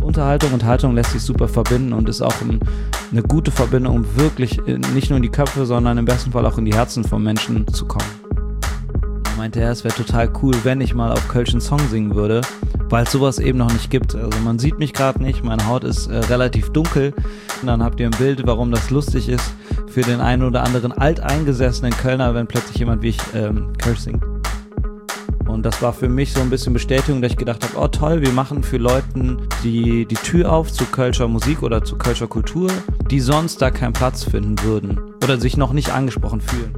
Unterhaltung und Haltung lässt sich super verbinden und ist auch eine gute Verbindung, um wirklich nicht nur in die Köpfe, sondern im besten Fall auch in die Herzen von Menschen zu kommen. Da meinte er, es wäre total cool, wenn ich mal auf Kölsch einen Song singen würde, weil es sowas eben noch nicht gibt. Also man sieht mich gerade nicht, meine Haut ist relativ dunkel. Und dann habt ihr ein Bild, warum das lustig ist für den einen oder anderen alteingesessenen Kölner, wenn plötzlich jemand wie ich Kölsch singt. Und das war für mich so ein bisschen Bestätigung, dass ich gedacht habe, oh toll, wir machen für Leute die Tür auf zu Kölscher Musik oder zu Kölscher Kultur, die sonst da keinen Platz finden würden oder sich noch nicht angesprochen fühlen.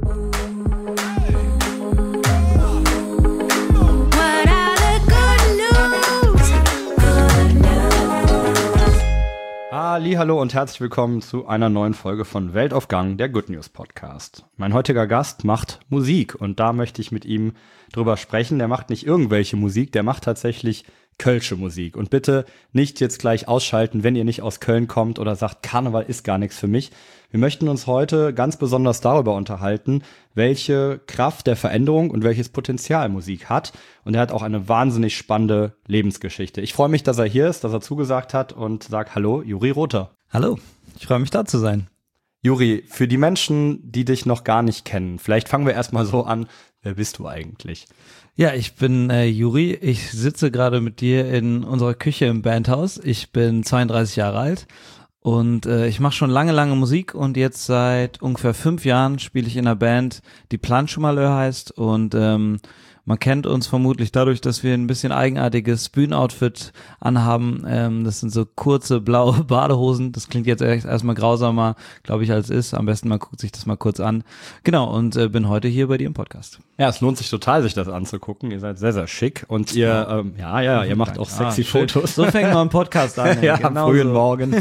Hallo und herzlich willkommen zu einer neuen Folge von Welt auf Gang, der Good News Podcast. Mein heutiger Gast macht Musik und da möchte ich mit ihm drüber sprechen. Der macht nicht irgendwelche Musik, der macht tatsächlich kölsche Musik. Und bitte nicht jetzt gleich ausschalten, wenn ihr nicht aus Köln kommt oder sagt, Karneval ist gar nichts für mich. Wir möchten uns heute ganz besonders darüber unterhalten, welche Kraft der Veränderung und welches Potenzial Musik hat. Und er hat auch eine wahnsinnig spannende Lebensgeschichte. Ich freue mich, dass er hier ist, dass er zugesagt hat und sage Hallo, Juri Rother. Hallo, ich freue mich da zu sein. Juri, für die Menschen, die dich noch gar nicht kennen, vielleicht fangen wir erstmal so an, wer bist du eigentlich? Ja, ich bin Juri, ich sitze gerade mit dir in unserer Küche im Bandhaus. Ich bin 32 Jahre alt. Und ich mache schon lange Musik und jetzt seit ungefähr 5 Jahren spiele ich in einer Band, die Planschmalheur heißt und man kennt uns vermutlich dadurch, dass wir ein bisschen eigenartiges Bühnenoutfit anhaben. Das sind so kurze blaue Badehosen. Das klingt jetzt erstmal grausamer, glaube ich, als ist. Am besten man guckt sich das mal kurz an. Genau, und bin heute hier bei dir im Podcast. Ja, es lohnt sich total, sich das anzugucken. Ihr seid sehr, sehr schick und ihr, ihr macht auch sexy Fotos. So fängt man einen Podcast an. Ja, genau am frühen so. Morgen.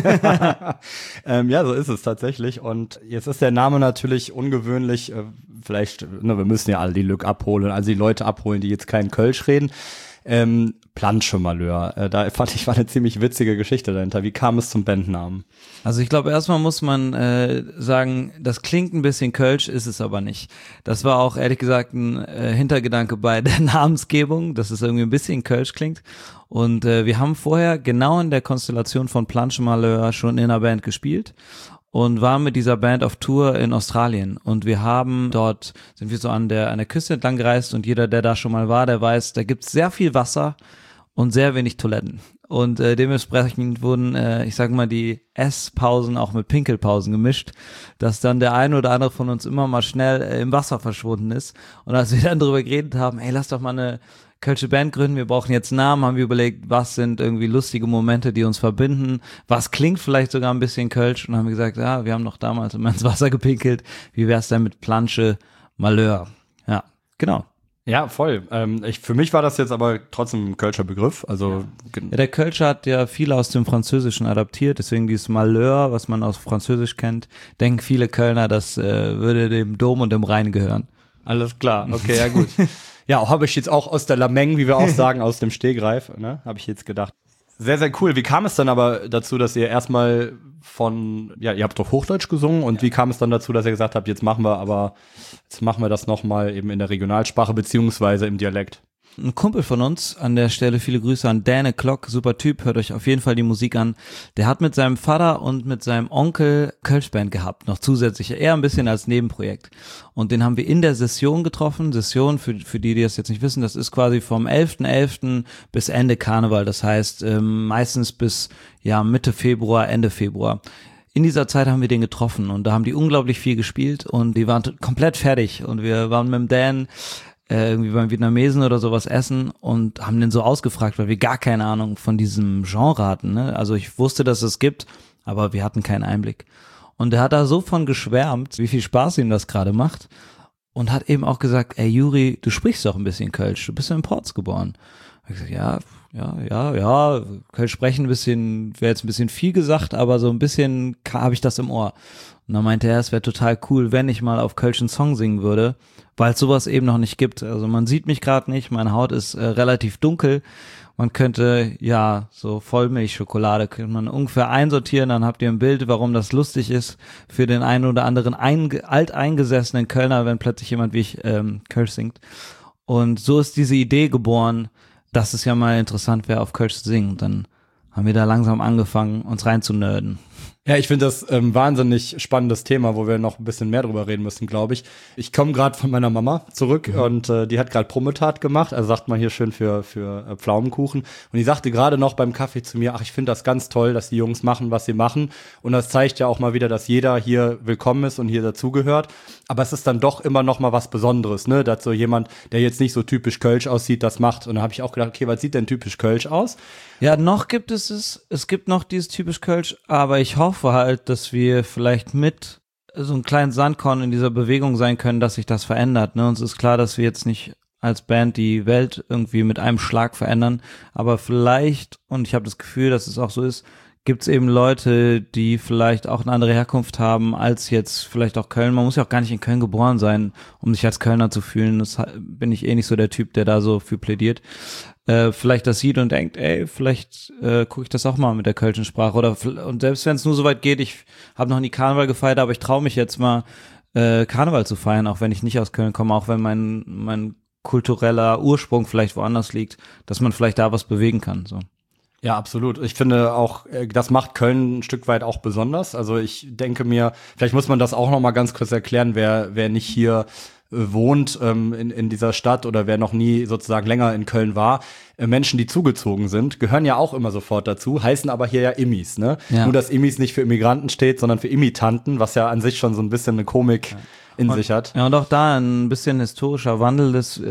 Ja, so ist es tatsächlich. Und jetzt ist der Name natürlich ungewöhnlich. Vielleicht, wir müssen ja alle die Lück abholen, also die Leute abholen, die jetzt keinen Kölsch reden. Planschmalheur, da fand ich, war eine ziemlich witzige Geschichte dahinter. Wie kam es zum Bandnamen? Also ich glaube, erstmal muss man sagen, das klingt ein bisschen Kölsch, ist es aber nicht. Das war auch ehrlich gesagt ein Hintergedanke bei der Namensgebung, dass es irgendwie ein bisschen Kölsch klingt. Und wir haben vorher genau in der Konstellation von Planschmalheur schon in einer Band gespielt und waren mit dieser Band auf Tour in Australien und wir haben dort, sind wir so an der Küste entlang gereist und jeder, der da schon mal war, der weiß, da gibt's sehr viel Wasser und sehr wenig Toiletten und dementsprechend wurden, ich sag mal, die Esspausen auch mit Pinkelpausen gemischt, dass dann der eine oder andere von uns immer mal schnell im Wasser verschwunden ist und als wir dann drüber geredet haben, ey, lass doch mal eine Kölsche Band gründen, wir brauchen jetzt Namen, haben wir überlegt, was sind irgendwie lustige Momente, die uns verbinden, was klingt vielleicht sogar ein bisschen Kölsch und haben gesagt, ja, wir haben doch damals immer ins Wasser gepinkelt, wie wär's denn mit Planschmalheur? Ja, genau. Ja, voll. Für mich war das jetzt aber trotzdem ein Kölscher Begriff. Also ja, der Kölscher hat ja viel aus dem Französischen adaptiert, deswegen dieses Malheur, was man aus Französisch kennt, denken viele Kölner, das würde dem Dom und dem Rhein gehören. Alles klar, okay, ja gut. Ja, habe ich jetzt auch aus der Lameng, wie wir auch sagen, aus dem Stegreif, ne, habe ich jetzt gedacht. Sehr, sehr cool. Wie kam es dann aber dazu, dass ihr erstmal ihr habt doch Hochdeutsch gesungen und wie kam es dann dazu, dass ihr gesagt habt, jetzt machen wir das nochmal eben in der Regionalsprache beziehungsweise im Dialekt? Ein Kumpel von uns, an der Stelle viele Grüße an Dane Klock, super Typ, hört euch auf jeden Fall die Musik an. Der hat mit seinem Vater und mit seinem Onkel Kölschband gehabt, noch zusätzlich, eher ein bisschen als Nebenprojekt. Und den haben wir in der Session getroffen. Session, für die das jetzt nicht wissen, das ist quasi vom 11.11. bis Ende Karneval, das heißt meistens bis Mitte Februar, Ende Februar. In dieser Zeit haben wir den getroffen und da haben die unglaublich viel gespielt und die waren komplett fertig und wir waren mit dem Dan irgendwie beim Vietnamesen oder sowas essen und haben den so ausgefragt, weil wir gar keine Ahnung von diesem Genre hatten, ne? Also ich wusste, dass es gibt, aber wir hatten keinen Einblick. Und er hat da so von geschwärmt, wie viel Spaß ihm das gerade macht und hat eben auch gesagt, ey Juri, du sprichst doch ein bisschen Kölsch, du bist ja in Porz geboren. Ich gesagt, ja, Kölsch sprechen wäre jetzt ein bisschen viel gesagt, aber so ein bisschen habe ich das im Ohr. Und dann meinte er, es wäre total cool, wenn ich mal auf Kölsch einen Song singen würde, weil es sowas eben noch nicht gibt. Also man sieht mich gerade nicht, meine Haut ist relativ dunkel. Man könnte, so Vollmilchschokolade könnte man ungefähr einsortieren, dann habt ihr ein Bild, warum das lustig ist für den einen oder anderen alteingesessenen Kölner, wenn plötzlich jemand wie ich Kölsch singt. Und so ist diese Idee geboren, dass es ja mal interessant wäre, auf Kölsch zu singen. Und dann haben wir da langsam angefangen, uns reinzunörden. Ja, ich finde das wahnsinnig spannendes Thema, wo wir noch ein bisschen mehr drüber reden müssen, glaube ich. Ich komme gerade von meiner Mama zurück und die hat gerade Prommetat gemacht, also sagt man hier schön für Pflaumenkuchen. Und die sagte gerade noch beim Kaffee zu mir, ach, ich finde das ganz toll, dass die Jungs machen, was sie machen. Und das zeigt ja auch mal wieder, dass jeder hier willkommen ist und hier dazugehört. Aber es ist dann doch immer noch mal was Besonderes, ne, dass so jemand, der jetzt nicht so typisch Kölsch aussieht, das macht. Und da habe ich auch gedacht, okay, was sieht denn typisch Kölsch aus? Ja, noch gibt es gibt noch dieses typisch Kölsch, aber ich hoffe halt, dass wir vielleicht mit so einem kleinen Sandkorn in dieser Bewegung sein können, dass sich das verändert. Ne? Uns ist klar, dass wir jetzt nicht als Band die Welt irgendwie mit einem Schlag verändern, aber vielleicht, und ich habe das Gefühl, dass es auch so ist, gibt es eben Leute, die vielleicht auch eine andere Herkunft haben als jetzt vielleicht auch Köln. Man muss ja auch gar nicht in Köln geboren sein, um sich als Kölner zu fühlen. Das bin ich eh nicht so der Typ, der da so für plädiert. Vielleicht das sieht und denkt, ey, vielleicht gucke ich das auch mal mit der kölschen Sprache. Und selbst wenn es nur so weit geht, ich habe noch nie Karneval gefeiert, aber ich traue mich jetzt mal, Karneval zu feiern, auch wenn ich nicht aus Köln komme, auch wenn mein kultureller Ursprung vielleicht woanders liegt, dass man vielleicht da was bewegen kann. So. Ja, absolut. Ich finde auch, das macht Köln ein Stück weit auch besonders. Also ich denke mir, vielleicht muss man das auch noch mal ganz kurz erklären, wer nicht hier wohnt in dieser Stadt oder wer noch nie sozusagen länger in Köln war. Menschen, die zugezogen sind, gehören ja auch immer sofort dazu, heißen aber hier ja Immis, ne? Ja. Nur, dass Immis nicht für Immigranten steht, sondern für Imitanten, was ja an sich schon so ein bisschen eine Komik in sich hat. Ja, und auch da ein bisschen historischer Wandel des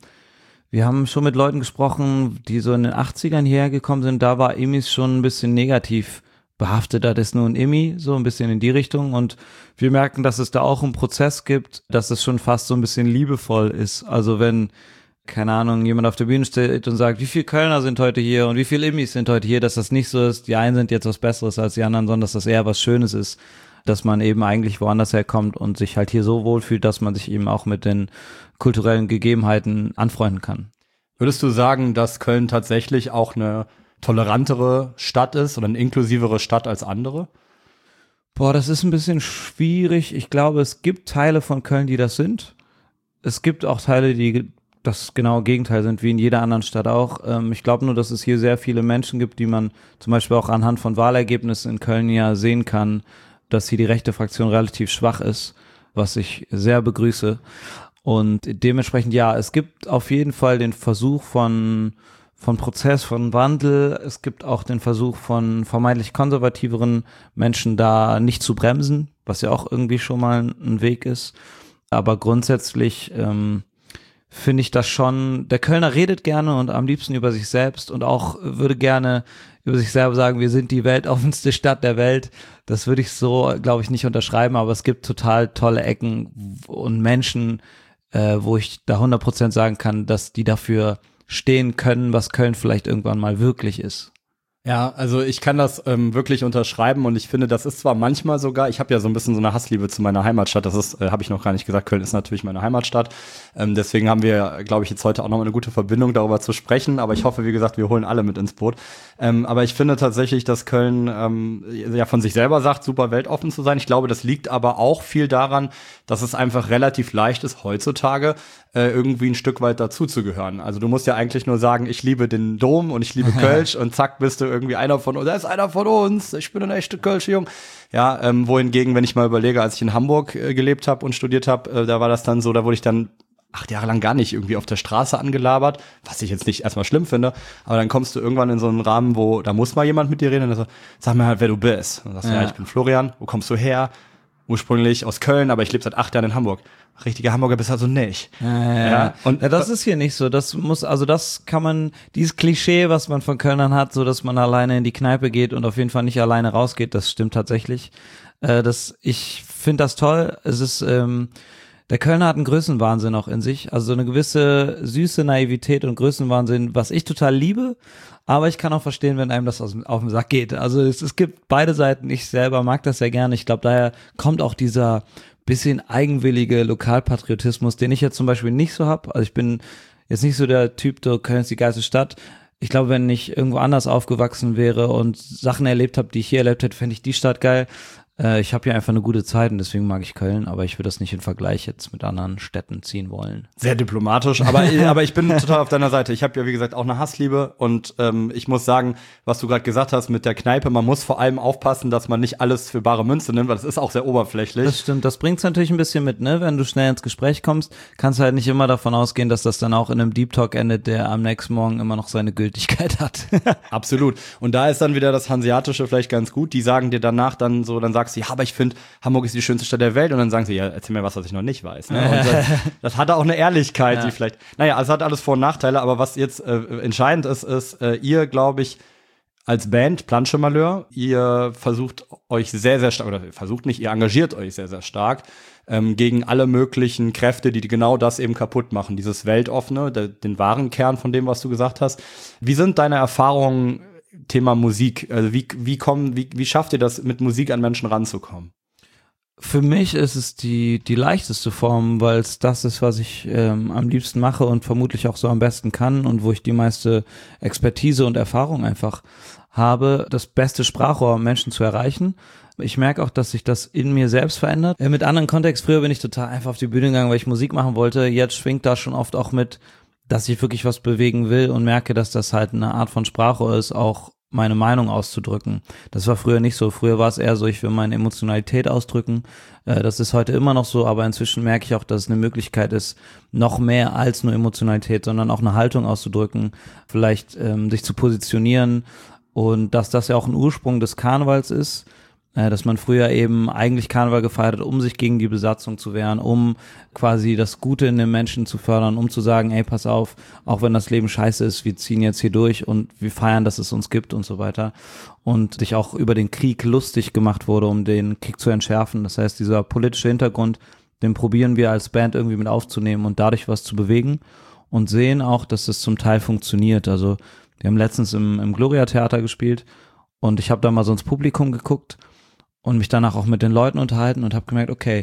wir haben schon mit Leuten gesprochen, die so in den 80ern hierher gekommen sind, da war Immis schon ein bisschen negativ behaftet, das ist nur ein Immi, so ein bisschen in die Richtung, und wir merken, dass es da auch einen Prozess gibt, dass es schon fast so ein bisschen liebevoll ist, also wenn, keine Ahnung, jemand auf der Bühne steht und sagt, wie viele Kölner sind heute hier und wie viele Immis sind heute hier, dass das nicht so ist, die einen sind jetzt was Besseres als die anderen, sondern dass das eher was Schönes ist, dass man eben eigentlich woanders herkommt und sich halt hier so wohlfühlt, dass man sich eben auch mit den kulturellen Gegebenheiten anfreunden kann. Würdest du sagen, dass Köln tatsächlich auch eine tolerantere Stadt ist oder eine inklusivere Stadt als andere? Boah, das ist ein bisschen schwierig. Ich glaube, es gibt Teile von Köln, die das sind. Es gibt auch Teile, die das genaue Gegenteil sind, wie in jeder anderen Stadt auch. Ich glaube nur, dass es hier sehr viele Menschen gibt, die man zum Beispiel auch anhand von Wahlergebnissen in Köln ja sehen kann, dass hier die rechte Fraktion relativ schwach ist, was ich sehr begrüße. Und dementsprechend, ja, es gibt auf jeden Fall den Versuch von Prozess, von Wandel. Es gibt auch den Versuch von vermeintlich konservativeren Menschen da nicht zu bremsen, was ja auch irgendwie schon mal ein Weg ist. Aber grundsätzlich finde ich das schon, der Kölner redet gerne und am liebsten über sich selbst und auch würde gerne über sich selber sagen, wir sind die weltoffenste Stadt der Welt. Das würde ich so, glaube ich, nicht unterschreiben, aber es gibt total tolle Ecken und Menschen, wo ich da 100% sagen kann, dass die dafür stehen können, was Köln vielleicht irgendwann mal wirklich ist. Ja, also ich kann das wirklich unterschreiben und ich finde, das ist zwar manchmal sogar, ich habe ja so ein bisschen so eine Hassliebe zu meiner Heimatstadt, das ist, habe ich noch gar nicht gesagt, Köln ist natürlich meine Heimatstadt, deswegen haben wir, glaube ich, jetzt heute auch noch eine gute Verbindung, darüber zu sprechen, aber ich hoffe, wie gesagt, wir holen alle mit ins Boot. Aber ich finde tatsächlich, dass Köln ja von sich selber sagt, super weltoffen zu sein. Ich glaube, das liegt aber auch viel daran, dass es einfach relativ leicht ist, heutzutage irgendwie ein Stück weit dazuzugehören. Also du musst ja eigentlich nur sagen, ich liebe den Dom und ich liebe Kölsch und zack, bist du irgendwie einer von uns. Da ist einer von uns, ich bin ein echter Kölsche Jung. Ja, wohingegen, wenn ich mal überlege, als ich in Hamburg gelebt habe und studiert habe, da war das dann so, da wurde ich dann 8 Jahre lang gar nicht irgendwie auf der Straße angelabert, was ich jetzt nicht erstmal schlimm finde, aber dann kommst du irgendwann in so einen Rahmen, wo da muss mal jemand mit dir reden und dann sag mir halt, wer du bist. Und dann sagst du, ja, ich bin Florian, wo kommst du her? Ursprünglich aus Köln, aber ich lebe seit 8 Jahren in Hamburg. Richtiger Hamburger bist also nicht. Ja. Und das ist hier nicht so. Das muss, also das kann man, dieses Klischee, was man von Kölnern hat, so dass man alleine in die Kneipe geht und auf jeden Fall nicht alleine rausgeht, das stimmt tatsächlich. Ich finde das toll. Es ist, der Kölner hat einen Größenwahnsinn auch in sich. Also so eine gewisse süße Naivität und Größenwahnsinn, was ich total liebe. Aber ich kann auch verstehen, wenn einem das auf den Sack geht. Also es gibt beide Seiten. Ich selber mag das sehr gerne. Ich glaube, daher kommt auch dieser bisschen eigenwillige Lokalpatriotismus, den ich jetzt zum Beispiel nicht so habe. Also ich bin jetzt nicht so der Typ, so Köln ist die geilste Stadt. Ich glaube, wenn ich irgendwo anders aufgewachsen wäre und Sachen erlebt habe, die ich hier erlebt hätte, fände ich die Stadt geil. Ich habe hier einfach eine gute Zeit und deswegen mag ich Köln, aber ich würde das nicht in Vergleich jetzt mit anderen Städten ziehen wollen. Sehr diplomatisch, aber ich bin total auf deiner Seite. Ich habe ja, wie gesagt, auch eine Hassliebe und ich muss sagen, was du gerade gesagt hast mit der Kneipe, man muss vor allem aufpassen, dass man nicht alles für bare Münze nimmt, weil das ist auch sehr oberflächlich. Das stimmt, das bringt's natürlich ein bisschen mit, ne? Wenn du schnell ins Gespräch kommst, kannst du halt nicht immer davon ausgehen, dass das dann auch in einem Deep Talk endet, der am nächsten Morgen immer noch seine Gültigkeit hat. Absolut. Und da ist dann wieder das Hanseatische vielleicht ganz gut. Die sagen dir danach dann so, dann sagst du, ja, aber ich finde, Hamburg ist die schönste Stadt der Welt. Und dann sagen sie, ja, erzähl mir was ich noch nicht weiß. Ne? Und das hat auch eine Ehrlichkeit, die vielleicht, naja, es hat alles Vor- und Nachteile. Aber was jetzt entscheidend ist, ihr, glaube ich, als Band Planche Malheur, ihr versucht euch sehr, sehr stark, oder versucht nicht, ihr engagiert euch sehr, sehr stark gegen alle möglichen Kräfte, die genau das eben kaputt machen. Dieses Weltoffene, den wahren Kern von dem, was du gesagt hast. Wie sind deine Erfahrungen Thema Musik? Also wie schafft ihr das, mit Musik an Menschen ranzukommen? Für mich ist es die leichteste Form, weil es das ist, was ich am liebsten mache und vermutlich auch so am besten kann und wo ich die meiste Expertise und Erfahrung einfach habe, das beste Sprachrohr, um Menschen zu erreichen. Ich merke auch, dass sich das in mir selbst verändert. Mit anderen Kontext, früher bin ich total einfach auf die Bühne gegangen, weil ich Musik machen wollte. Jetzt schwingt da schon oft auch mit, dass ich wirklich was bewegen will und merke, dass das halt eine Art von Sprachrohr ist, auch meine Meinung auszudrücken. Das war früher nicht so. Früher war es eher so, ich will meine Emotionalität ausdrücken. Das ist heute immer noch so, aber inzwischen merke ich auch, dass es eine Möglichkeit ist, noch mehr als nur Emotionalität, sondern auch eine Haltung auszudrücken, vielleicht sich zu positionieren und dass das ja auch ein Ursprung des Karnevals ist, dass man früher eben eigentlich Karneval gefeiert hat, um sich gegen die Besatzung zu wehren, um quasi das Gute in den Menschen zu fördern, um zu sagen, ey, pass auf, auch wenn das Leben scheiße ist, wir ziehen jetzt hier durch und wir feiern, dass es uns gibt und so weiter. Und sich auch über den Krieg lustig gemacht wurde, um den Krieg zu entschärfen. Das heißt, dieser politische Hintergrund, den probieren wir als Band irgendwie mit aufzunehmen und dadurch was zu bewegen und sehen auch, dass das zum Teil funktioniert. Also wir haben letztens im Gloria-Theater gespielt und ich habe da mal so ins Publikum geguckt und mich danach auch mit den Leuten unterhalten und habe gemerkt, okay,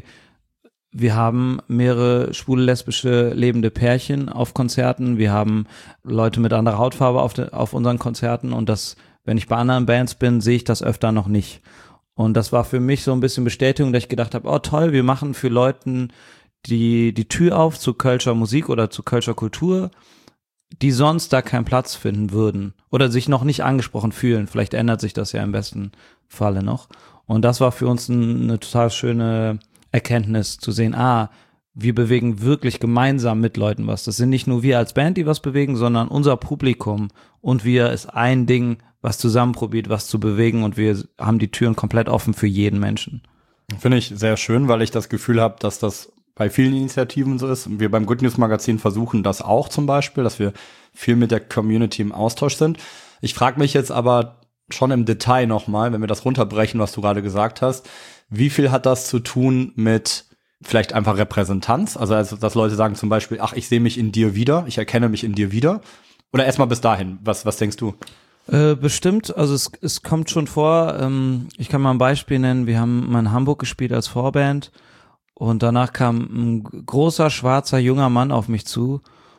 wir haben mehrere schwule, lesbische, lebende Pärchen auf Konzerten, wir haben Leute mit anderer Hautfarbe auf unseren Konzerten und das, wenn ich bei anderen Bands bin, sehe ich das öfter noch nicht. Und das war für mich so ein bisschen Bestätigung, dass ich gedacht habe, oh toll, wir machen für Leuten die Tür auf zu Kölscher Musik oder zu Kölscher Kultur, die sonst da keinen Platz finden würden oder sich noch nicht angesprochen fühlen. Vielleicht ändert sich das ja im besten Falle noch. Und das war für uns eine total schöne Erkenntnis zu sehen, wir bewegen wirklich gemeinsam mit Leuten was. Das sind nicht nur wir als Band, die was bewegen, sondern unser Publikum und wir ist ein Ding, was zusammen probiert, was zu bewegen und wir haben die Türen komplett offen für jeden Menschen. Finde ich sehr schön, weil ich das Gefühl habe, dass das bei vielen Initiativen so ist. Wir beim Good News Magazin versuchen das auch zum Beispiel, dass wir viel mit der Community im Austausch sind. Ich frage mich jetzt aber schon im Detail nochmal, wenn wir das runterbrechen, was du gerade gesagt hast, wie viel hat das zu tun mit vielleicht einfach Repräsentanz? Also dass Leute sagen zum Beispiel, ich sehe mich in dir wieder, ich erkenne mich in dir wieder. Oder erstmal bis dahin, was denkst du? Bestimmt, also es kommt schon vor, ich kann mal ein Beispiel nennen, wir haben mal in Hamburg gespielt als Vorband und danach kam ein großer, schwarzer, junger Mann auf mich zu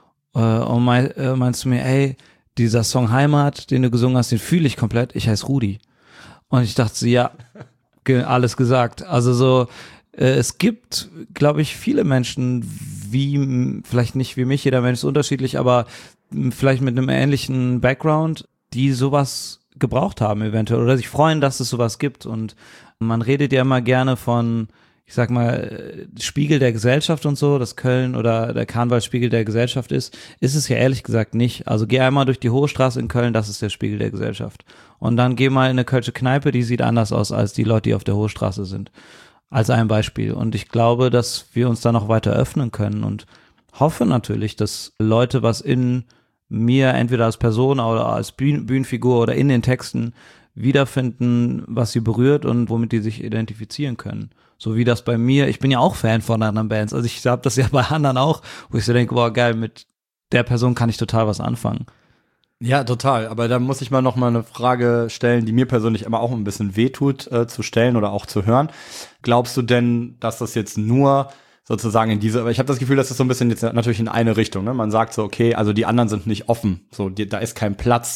und meinst du mir, ey, dieser Song Heimat, den du gesungen hast, den fühle ich komplett, ich heiße Rudi. Und ich dachte so, ja, alles gesagt. Also so, es gibt, glaube ich, viele Menschen, vielleicht nicht wie mich, jeder Mensch ist unterschiedlich, aber vielleicht mit einem ähnlichen Background, die sowas gebraucht haben eventuell oder sich freuen, dass es sowas gibt. Und man redet ja immer gerne von, ich sag mal, Spiegel der Gesellschaft und so, dass Köln oder der Karneval Spiegel der Gesellschaft ist es ja ehrlich gesagt nicht. Also geh einmal durch die Hohe Straße in Köln, das ist der Spiegel der Gesellschaft. Und dann geh mal in eine Kölsche Kneipe, die sieht anders aus als die Leute, die auf der Hohe Straße sind. Als ein Beispiel. Und ich glaube, dass wir uns da noch weiter öffnen können und hoffe natürlich, dass Leute was in mir entweder als Person oder als Bühnenfigur oder in den Texten wiederfinden, was sie berührt und womit die sich identifizieren können. So wie das bei mir, ich bin ja auch Fan von anderen Bands, also ich habe das ja bei anderen auch, wo ich so denke, boah geil, mit der Person kann ich total was anfangen. Ja, total, aber da muss ich mal noch mal eine Frage stellen, die mir persönlich immer auch ein bisschen wehtut zu stellen oder auch zu hören. Glaubst du denn, dass das jetzt nur sozusagen aber ich habe das Gefühl, das ist so ein bisschen jetzt natürlich in eine Richtung, ne? Man sagt so, okay, also die anderen sind nicht offen, so da ist kein Platz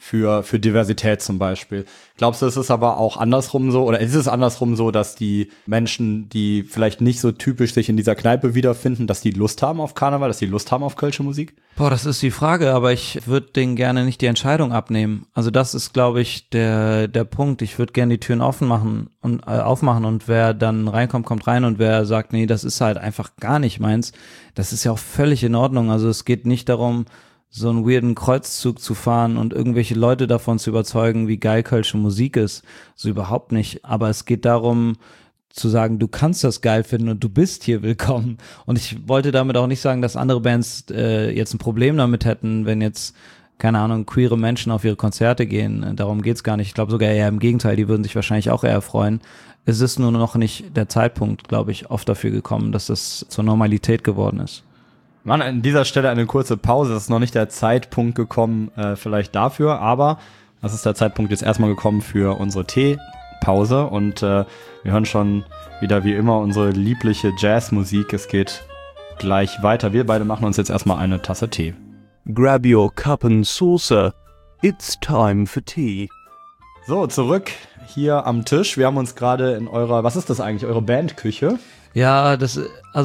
für Diversität zum Beispiel. Glaubst du, es ist aber auch andersrum so, oder ist es andersrum so, dass die Menschen, die vielleicht nicht so typisch sich in dieser Kneipe wiederfinden, dass die Lust haben auf Karneval, dass die Lust haben auf kölsche Musik? Boah, das ist die Frage, aber ich würde denen gerne nicht die Entscheidung abnehmen. Also das ist, glaube ich, der Punkt. Ich würde gerne die Türen aufmachen und wer dann reinkommt, kommt rein, und wer sagt, nee, das ist halt einfach gar nicht meins, das ist ja auch völlig in Ordnung. Also es geht nicht darum, so einen weirden Kreuzzug zu fahren und irgendwelche Leute davon zu überzeugen, wie geil kölsche Musik ist. So überhaupt nicht. Aber es geht darum, zu sagen, du kannst das geil finden und du bist hier willkommen. Und ich wollte damit auch nicht sagen, dass andere Bands jetzt ein Problem damit hätten, wenn jetzt, keine Ahnung, queere Menschen auf ihre Konzerte gehen. Darum geht's gar nicht. Ich glaube sogar eher im Gegenteil, die würden sich wahrscheinlich auch eher freuen. Es ist nur noch nicht der Zeitpunkt, glaube ich, oft dafür gekommen, dass das zur Normalität geworden ist. Mann, an dieser Stelle eine kurze Pause. Es ist noch nicht der Zeitpunkt gekommen, vielleicht dafür, aber das ist der Zeitpunkt jetzt erstmal gekommen für unsere Teepause, und wir hören schon wieder wie immer unsere liebliche Jazzmusik. Es geht gleich weiter. Wir beide machen uns jetzt erstmal eine Tasse Tee. Grab your cup and saucer. It's time for tea. So, zurück hier am Tisch. Wir haben uns gerade in was ist das eigentlich, eure Bandküche? Ja, das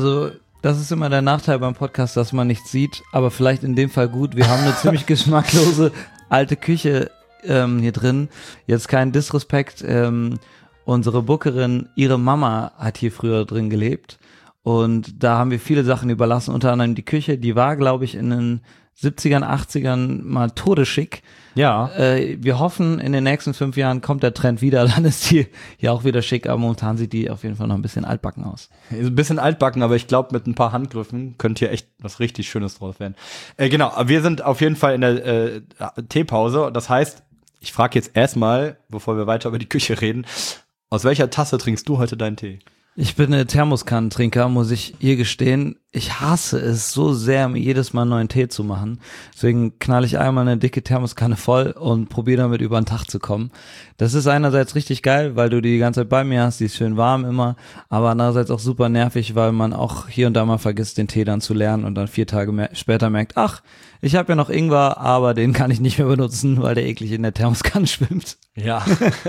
ist immer der Nachteil beim Podcast, dass man nichts sieht, aber vielleicht in dem Fall gut. Wir haben eine ziemlich geschmacklose alte Küche hier drin. Jetzt kein Disrespekt. Unsere Bookerin, ihre Mama hat hier früher drin gelebt, und da haben wir viele Sachen überlassen, unter anderem die Küche. Die war, glaube ich, in den 70ern, 80ern mal todesschick. Ja. Wir hoffen, in den nächsten 5 Jahren kommt der Trend wieder, dann ist die ja auch wieder schick, aber momentan sieht die auf jeden Fall noch ein bisschen altbacken aus. Ein bisschen altbacken, aber ich glaube, mit ein paar Handgriffen könnte hier echt was richtig Schönes draus werden. Genau, wir sind auf jeden Fall in der Teepause. Das heißt, ich frage jetzt erstmal, bevor wir weiter über die Küche reden, aus welcher Tasse trinkst du heute deinen Tee? Ich bin ein Thermoskannentrinker, muss ich hier gestehen. Ich hasse es so sehr, mir jedes Mal einen neuen Tee zu machen. Deswegen knall ich einmal eine dicke Thermoskanne voll und probiere damit über den Tag zu kommen. Das ist einerseits richtig geil, weil du die ganze Zeit bei mir hast, die ist schön warm immer, aber andererseits auch super nervig, weil man auch hier und da mal vergisst, den Tee dann zu leeren und dann 4 Tage später merkt, ach, ich habe ja noch Ingwer, aber den kann ich nicht mehr benutzen, weil der eklig in der Thermoskanne schwimmt. Ja,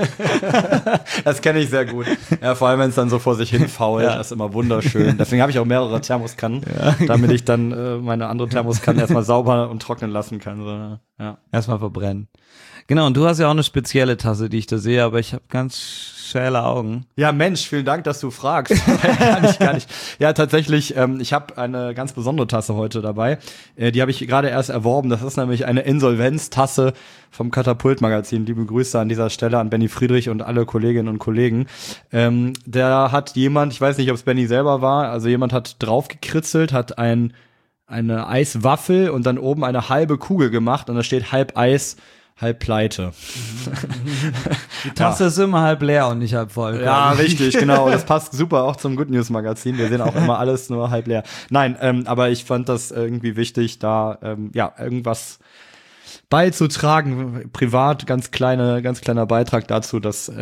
das kenne ich sehr gut. Ja, vor allem, wenn es dann so vor sich hin fault, das ist immer wunderschön. Deswegen habe ich auch mehrere Thermoskannen, damit ich dann meine andere Thermoskanne erstmal sauber und trocknen lassen kann. So, ja. Erstmal verbrennen. Genau, und du hast ja auch eine spezielle Tasse, die ich da sehe, aber ich habe ganz schäle Augen. Ja, Mensch, vielen Dank, dass du fragst. Gar nicht. Ja, tatsächlich, ich habe eine ganz besondere Tasse heute dabei. Die habe ich gerade erst erworben. Das ist nämlich eine Insolvenztasse vom Katapult-Magazin. Liebe Grüße an dieser Stelle an Benny Friedrich und alle Kolleginnen und Kollegen. Da hat jemand, ich weiß nicht, ob es Benny selber war, also jemand hat draufgekritzelt, hat eine Eiswaffel und dann oben eine halbe Kugel gemacht, und da steht halb Eis, halb pleite. Die Tasse ist immer halb leer und nicht halb voll. Ja, richtig, genau. Das passt super auch zum Good News Magazin. Wir sehen auch immer alles nur halb leer. Nein, aber ich fand das irgendwie wichtig, da irgendwas beizutragen, privat, ganz kleiner Beitrag dazu, dass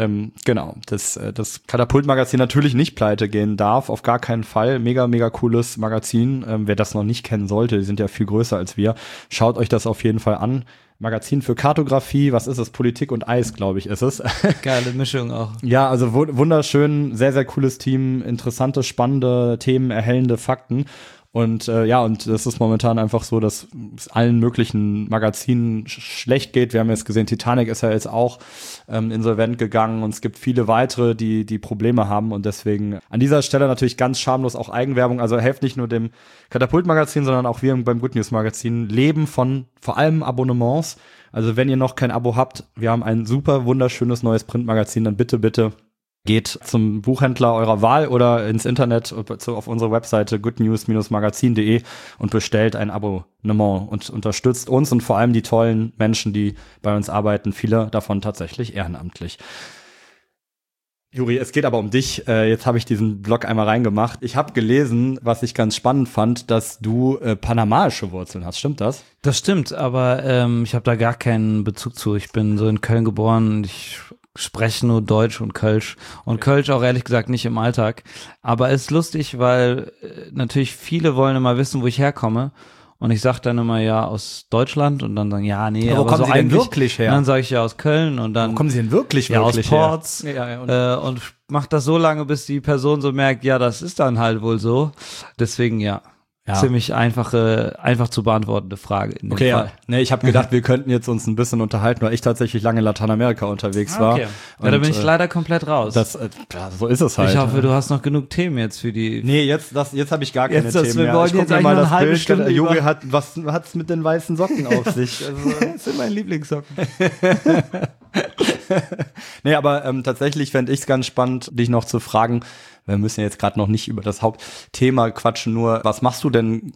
das Katapult-Magazin natürlich nicht pleite gehen darf, auf gar keinen Fall. Mega, mega cooles Magazin. Wer das noch nicht kennen sollte, die sind ja viel größer als wir. Schaut euch das auf jeden Fall an. Magazin für Kartografie, was ist es? Politik und Eis, glaube ich, ist es. Geile Mischung auch. Ja, also wunderschön, sehr, sehr cooles Team, interessante, spannende Themen, erhellende Fakten. Und und das ist momentan einfach so, dass es allen möglichen Magazinen schlecht geht. Wir haben jetzt gesehen, Titanic ist ja jetzt auch insolvent gegangen, und es gibt viele weitere, die Probleme haben, und deswegen an dieser Stelle natürlich ganz schamlos auch Eigenwerbung. Also helft nicht nur dem Katapult-Magazin, sondern auch wir beim Good News Magazin leben von vor allem Abonnements. Also wenn ihr noch kein Abo habt, wir haben ein super wunderschönes neues Printmagazin, dann bitte geht zum Buchhändler eurer Wahl oder ins Internet auf unsere Webseite goodnews-magazin.de und bestellt ein Abonnement und unterstützt uns und vor allem die tollen Menschen, die bei uns arbeiten, viele davon tatsächlich ehrenamtlich. Juri, es geht aber um dich. Jetzt habe ich diesen Blog einmal reingemacht. Ich habe gelesen, was ich ganz spannend fand, dass du panamaische Wurzeln hast. Stimmt das? Das stimmt, aber ich habe da gar keinen Bezug zu. Ich bin so in Köln geboren und ich spreche nur Deutsch und Kölsch. Und Kölsch auch ehrlich gesagt nicht im Alltag. Aber es ist lustig, weil natürlich viele wollen immer wissen, wo ich herkomme. Und ich sag dann immer, ja, aus Deutschland und dann sagen, ja, nee, aber wo aber kommen so Sie denn eigentlich wirklich her? Und dann sage ich ja aus Köln und dann Wo kommen Sie denn wirklich ja, aus her? Ports Ja, und macht das so lange, bis die Person so merkt, ja, das ist dann halt wohl so. Deswegen ja. Ziemlich einfach zu beantwortende Frage in dem Fall. Ja. Nee, ich habe gedacht, wir könnten jetzt uns ein bisschen unterhalten, weil ich tatsächlich lange in Lateinamerika unterwegs war. Okay. Ja, da bin ich leider komplett raus. So ist es halt. Ich hoffe, du hast noch genug Themen jetzt für die. Nee, jetzt habe ich gar keine Themen wir mehr. wollen Ich guck jetzt mir eigentlich mal noch das eine halbe Bild. Stunde Juri über- was hat's mit den weißen Socken auf sich? Also, Das sind meine Lieblingssocken. nee, aber tatsächlich fände ich es ganz spannend, dich noch zu fragen. Wir müssen ja jetzt gerade noch nicht über das Hauptthema quatschen, nur was machst du denn?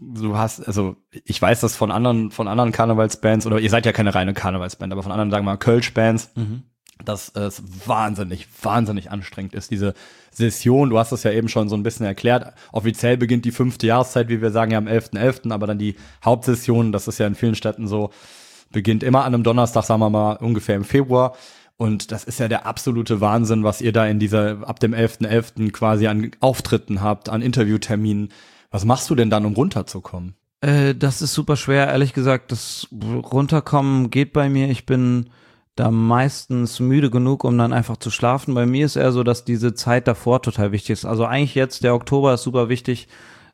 Ich weiß das von anderen Karnevalsbands, oder ihr seid ja keine reine Karnevalsband, aber von anderen, sagen wir mal, Kölsch-Bands, dass es wahnsinnig, wahnsinnig anstrengend ist, diese Session. Du hast das ja eben schon so ein bisschen erklärt. Offiziell beginnt die 5. Jahreszeit, wie wir sagen, ja am 11.11., aber dann die Hauptsession, das ist ja in vielen Städten so, beginnt immer an einem Donnerstag, sagen wir mal, ungefähr im Februar. Und das ist ja der absolute Wahnsinn, was ihr da ab dem 11.11. quasi an Auftritten habt, an Interviewterminen. Was machst du denn dann, um runterzukommen? Das ist super schwer, ehrlich gesagt. Das Runterkommen geht bei mir. Ich bin da meistens müde genug, um dann einfach zu schlafen. Bei mir ist eher so, dass diese Zeit davor total wichtig ist. Also eigentlich jetzt, der Oktober ist super wichtig,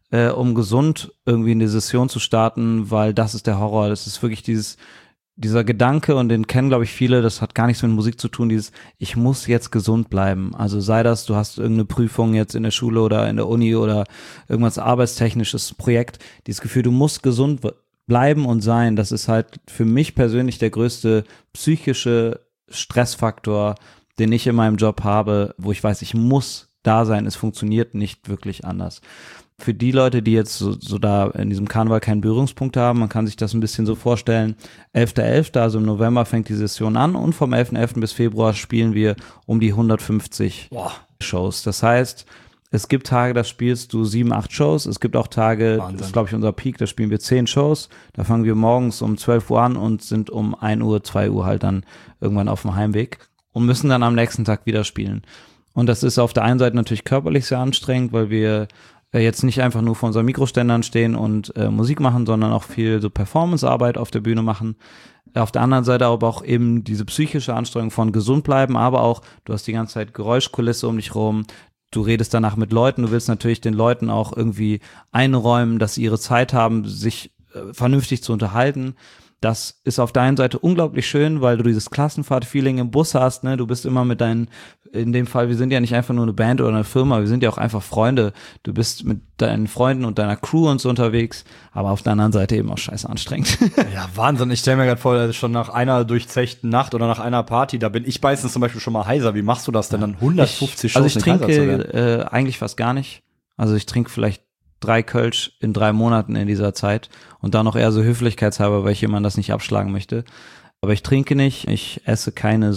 um gesund irgendwie in die Session zu starten, weil das ist der Horror. Das ist wirklich dieser Gedanke, und den kennen, glaube ich, viele, das hat gar nichts mit Musik zu tun, ich muss jetzt gesund bleiben. Also sei das, du hast irgendeine Prüfung jetzt in der Schule oder in der Uni oder irgendwas arbeitstechnisches Projekt, dieses Gefühl, du musst gesund bleiben und sein, das ist halt für mich persönlich der größte psychische Stressfaktor, den ich in meinem Job habe, wo ich weiß, ich muss da sein, es funktioniert nicht wirklich anders. Für die Leute, die jetzt so da in diesem Karneval keinen Berührungspunkt haben, man kann sich das ein bisschen so vorstellen, 11.11., also im November fängt die Session an und vom 11.11. bis Februar spielen wir um die 150 Shows. Das heißt, es gibt Tage, da spielst du 7, 8 Shows. Es gibt auch Tage, das ist, glaube ich, unser Peak, da spielen wir 10 Shows. Da fangen wir morgens um 12 Uhr an und sind um 1 Uhr, 2 Uhr halt dann irgendwann auf dem Heimweg und müssen dann am nächsten Tag wieder spielen. Und das ist auf der einen Seite natürlich körperlich sehr anstrengend, weil wir jetzt nicht einfach nur vor unseren Mikroständern stehen und Musik machen, sondern auch viel so Performancearbeit auf der Bühne machen. Auf der anderen Seite aber auch eben diese psychische Anstrengung von gesund bleiben, aber auch, du hast die ganze Zeit Geräuschkulisse um dich rum, du redest danach mit Leuten, du willst natürlich den Leuten auch irgendwie einräumen, dass sie ihre Zeit haben, sich vernünftig zu unterhalten. Das ist auf der einen Seite unglaublich schön, weil du dieses Klassenfahrt-Feeling im Bus hast, ne? Du bist immer mit in dem Fall, wir sind ja nicht einfach nur eine Band oder eine Firma, wir sind ja auch einfach Freunde. Du bist mit deinen Freunden und deiner Crew und so unterwegs, aber auf der anderen Seite eben auch scheiße anstrengend. Ja, Wahnsinn. Ich stelle mir gerade vor, schon nach einer durchzechten Nacht oder nach einer Party, da bin ich meistens zum Beispiel schon mal heiser. Wie machst du das denn dann? 150 Shows Also ich trinke eigentlich fast gar nicht. Also ich trinke vielleicht 3 Kölsch in 3 Monaten in dieser Zeit und dann noch eher so höflichkeitshalber, weil ich jemand das nicht abschlagen möchte. Aber ich trinke nicht, ich esse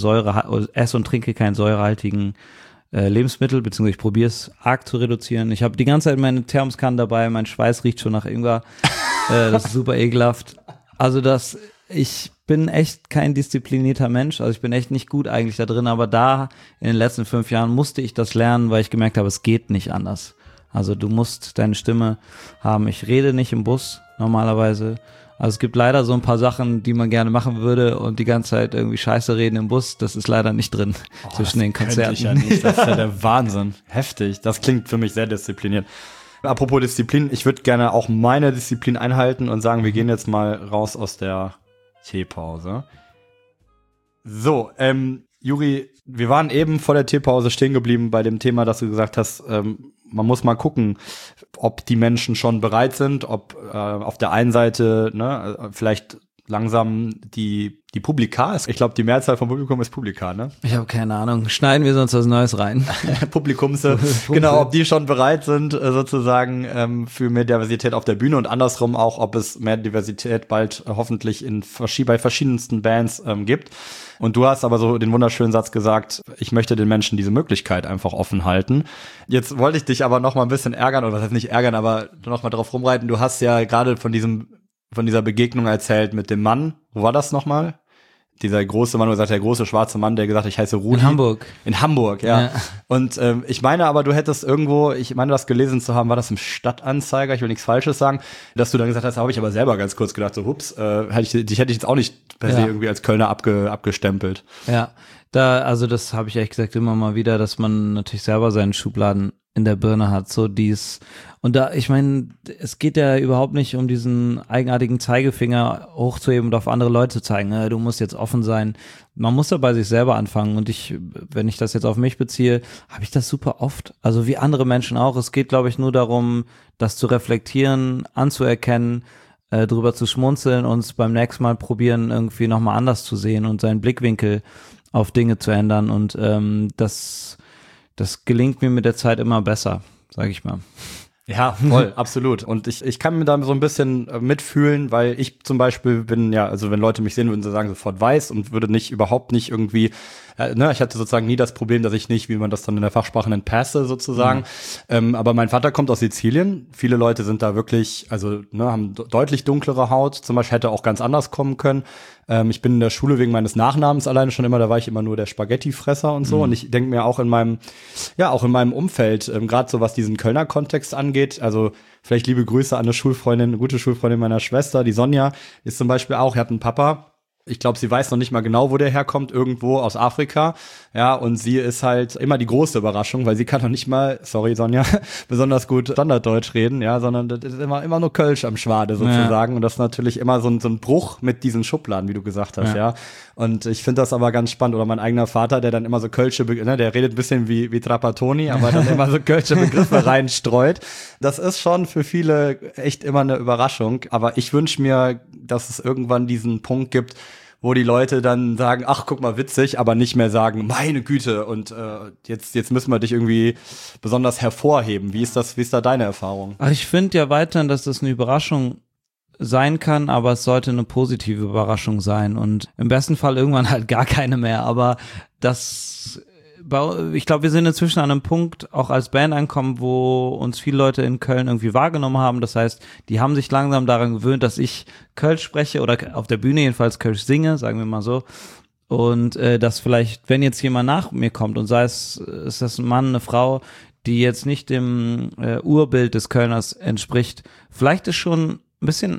und trinke keinen säurehaltigen Lebensmittel, beziehungsweise ich probiere es arg zu reduzieren. Ich habe die ganze Zeit meine Thermoskanne dabei, mein Schweiß riecht schon nach Ingwer. Das ist super ekelhaft. Also ich bin echt kein disziplinierter Mensch, also ich bin echt nicht gut eigentlich da drin, aber da in den letzten 5 Jahren musste ich das lernen, weil ich gemerkt habe, es geht nicht anders. Also du musst deine Stimme haben. Ich rede nicht im Bus normalerweise. Also es gibt leider so ein paar Sachen, die man gerne machen würde und die ganze Zeit irgendwie Scheiße reden im Bus. Das ist leider nicht drin zwischen den Konzerten. Ich ja nicht. Das ist ja der Wahnsinn. Heftig. Das klingt für mich sehr diszipliniert. Apropos Disziplin, ich würde gerne auch meine Disziplin einhalten und sagen, wir gehen jetzt mal raus aus der Teepause. So, Juri, wir waren eben vor der Teepause stehen geblieben bei dem Thema, dass du gesagt hast, man muss mal gucken, ob die Menschen schon bereit sind, ob auf der einen Seite vielleicht langsam die Publika ist. Ich glaube, die Mehrzahl vom Publikum ist Publika, ne? Ich habe keine Ahnung. Schneiden wir sonst was Neues rein. Publikumse, genau, ob die schon bereit sind, sozusagen für mehr Diversität auf der Bühne und andersrum auch, ob es mehr Diversität bald hoffentlich bei verschiedensten Bands gibt. Und du hast aber so den wunderschönen Satz gesagt, ich möchte den Menschen diese Möglichkeit einfach offen halten. Jetzt wollte ich dich aber noch mal ein bisschen ärgern, oder was heißt nicht ärgern, aber noch mal drauf rumreiten. Du hast ja gerade von dieser Begegnung erzählt mit dem Mann. Wo war das nochmal? dieser große Mann, der große schwarze Mann, der gesagt hat, ich heiße Rudi. In Hamburg. In Hamburg, ja. Und ich meine aber, du hättest irgendwo, ich meine, das gelesen zu haben, war das im Stadtanzeiger, ich will nichts Falsches sagen, dass du dann gesagt hast, habe ich aber selber ganz kurz gedacht, so hups, dich hätte ich jetzt auch nicht per se irgendwie als Kölner abgestempelt. Ja, also das habe ich ehrlich gesagt immer mal wieder, dass man natürlich selber seinen Schubladen in der Birne hat, so dies. Und da, ich meine, es geht ja überhaupt nicht um diesen eigenartigen Zeigefinger hochzuheben und auf andere Leute zu zeigen, du musst jetzt offen sein. Man muss da bei sich selber anfangen und wenn ich das jetzt auf mich beziehe, habe ich das super oft. Also wie andere Menschen auch. Es geht, glaube ich, nur darum, das zu reflektieren, anzuerkennen, drüber zu schmunzeln und es beim nächsten Mal probieren, irgendwie nochmal anders zu sehen und seinen Blickwinkel auf Dinge zu ändern. Und das gelingt mir mit der Zeit immer besser, sage ich mal. Ja, voll, absolut. Und ich kann mir da so ein bisschen mitfühlen, weil ich zum Beispiel bin, ja, also wenn Leute mich sehen, würden sie sagen, sofort weiß und würde überhaupt nicht irgendwie, ich hatte sozusagen nie das Problem, dass ich nicht, wie man das dann in der Fachsprache nennt, passe sozusagen. Aber mein Vater kommt aus Sizilien. Viele Leute sind da wirklich, also haben deutlich dunklere Haut. Zum Beispiel hätte auch ganz anders kommen können. Ich bin in der Schule wegen meines Nachnamens alleine schon immer, da war ich immer nur der Spaghettifresser und so. Und ich denke mir auch in meinem Umfeld, gerade so was diesen Kölner Kontext angeht, also vielleicht liebe Grüße an eine gute Schulfreundin meiner Schwester, die Sonja, ist zum Beispiel auch, hat einen Papa. Ich glaube, sie weiß noch nicht mal genau, wo der herkommt, irgendwo aus Afrika. Ja, und sie ist halt immer die große Überraschung, weil sie kann noch nicht mal, sorry Sonja, besonders gut Standarddeutsch reden, ja, sondern das ist immer nur Kölsch am Schwade sozusagen. Ja. Und das ist natürlich immer so ein Bruch mit diesen Schubladen, wie du gesagt hast, ja. Und ich finde das aber ganz spannend. Oder mein eigener Vater, der dann immer so Kölsche, der redet ein bisschen wie Trapattoni, aber dann immer so Kölsche Begriffe reinstreut. Das ist schon für viele echt immer eine Überraschung. Aber ich wünsche mir, dass es irgendwann diesen Punkt gibt, wo die Leute dann sagen, ach, guck mal, witzig, aber nicht mehr sagen, meine Güte, und jetzt müssen wir dich irgendwie besonders hervorheben. Wie ist da deine Erfahrung? Ach, ich finde ja weiterhin, dass das eine Überraschung sein kann, aber es sollte eine positive Überraschung sein und im besten Fall irgendwann halt gar keine mehr, aber ich glaube, wir sind inzwischen an einem Punkt, auch als Band ankommen, wo uns viele Leute in Köln irgendwie wahrgenommen haben. Das heißt, die haben sich langsam daran gewöhnt, dass ich Kölsch spreche oder auf der Bühne jedenfalls Kölsch singe, sagen wir mal so. Und dass vielleicht, wenn jetzt jemand nach mir kommt und sei es, ist das ein Mann, eine Frau, die jetzt nicht dem Urbild des Kölners entspricht, vielleicht ist schon ein bisschen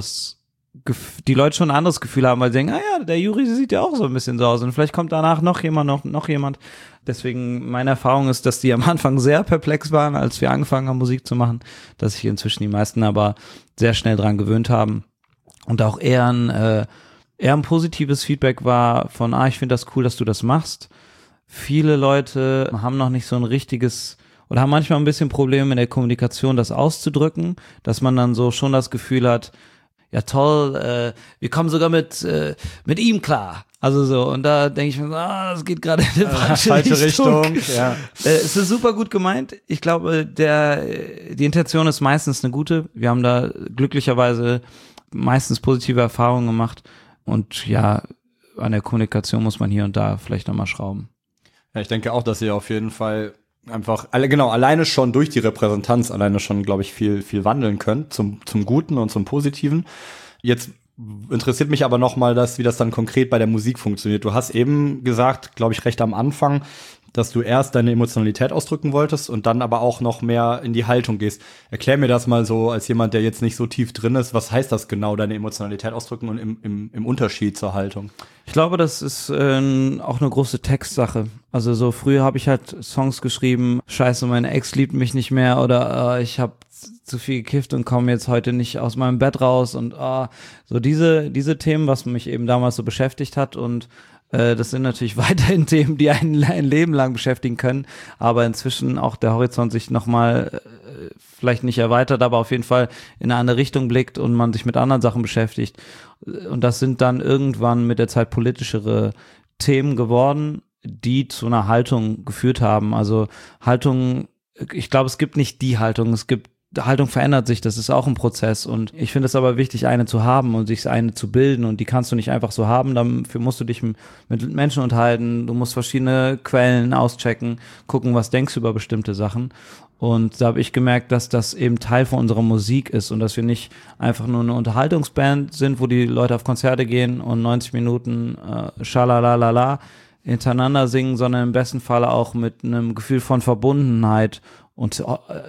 die Leute schon ein anderes Gefühl haben, weil sie denken, der Juri sieht ja auch so ein bisschen so aus und vielleicht kommt danach noch jemand. Deswegen, meine Erfahrung ist, dass die am Anfang sehr perplex waren, als wir angefangen haben, Musik zu machen, dass sich inzwischen die meisten aber sehr schnell dran gewöhnt haben und auch eher ein positives Feedback war von, ich finde das cool, dass du das machst. Viele Leute haben noch nicht so ein richtiges oder haben manchmal ein bisschen Probleme in der Kommunikation, das auszudrücken, dass man dann so schon das Gefühl hat, ja toll, wir kommen sogar mit ihm klar. Also so, und da denke ich mir, das geht gerade in die falsche Richtung. Ja. Es ist super gut gemeint. Ich glaube, die Intention ist meistens eine gute. Wir haben da glücklicherweise meistens positive Erfahrungen gemacht. Und ja, an der Kommunikation muss man hier und da vielleicht nochmal schrauben. Ja, ich denke auch, dass ihr auf jeden Fall einfach, alleine schon durch die Repräsentanz, glaube ich, viel, viel wandeln könnt zum Guten und zum Positiven. Jetzt interessiert mich aber nochmal, wie das dann konkret bei der Musik funktioniert. Du hast eben gesagt, glaube ich, recht am Anfang, dass du erst deine Emotionalität ausdrücken wolltest und dann aber auch noch mehr in die Haltung gehst. Erklär mir das mal so, als jemand, der jetzt nicht so tief drin ist. Was heißt das genau, deine Emotionalität ausdrücken und im Unterschied zur Haltung? Ich glaube, das ist auch eine große Textsache. Also so früher habe ich halt Songs geschrieben, scheiße, meine Ex liebt mich nicht mehr oder ich habe zu viel gekifft und komme jetzt heute nicht aus meinem Bett raus und so diese Themen, was mich eben damals so beschäftigt hat und das sind natürlich weiterhin Themen, die einen ein Leben lang beschäftigen können, aber inzwischen auch der Horizont sich nochmal vielleicht nicht erweitert, aber auf jeden Fall in eine andere Richtung blickt und man sich mit anderen Sachen beschäftigt. Und das sind dann irgendwann mit der Zeit politischere Themen geworden, die zu einer Haltung geführt haben. Also Haltung, ich glaube, es gibt nicht die Haltung, es gibt Haltung verändert sich, das ist auch ein Prozess und ich finde es aber wichtig, eine zu haben und sich eine zu bilden und die kannst du nicht einfach so haben, dafür musst du dich mit Menschen unterhalten, du musst verschiedene Quellen auschecken, gucken, was denkst du über bestimmte Sachen und da habe ich gemerkt, dass das eben Teil von unserer Musik ist und dass wir nicht einfach nur eine Unterhaltungsband sind, wo die Leute auf Konzerte gehen und 90 Minuten schalalalala hintereinander singen, sondern im besten Falle auch mit einem Gefühl von Verbundenheit und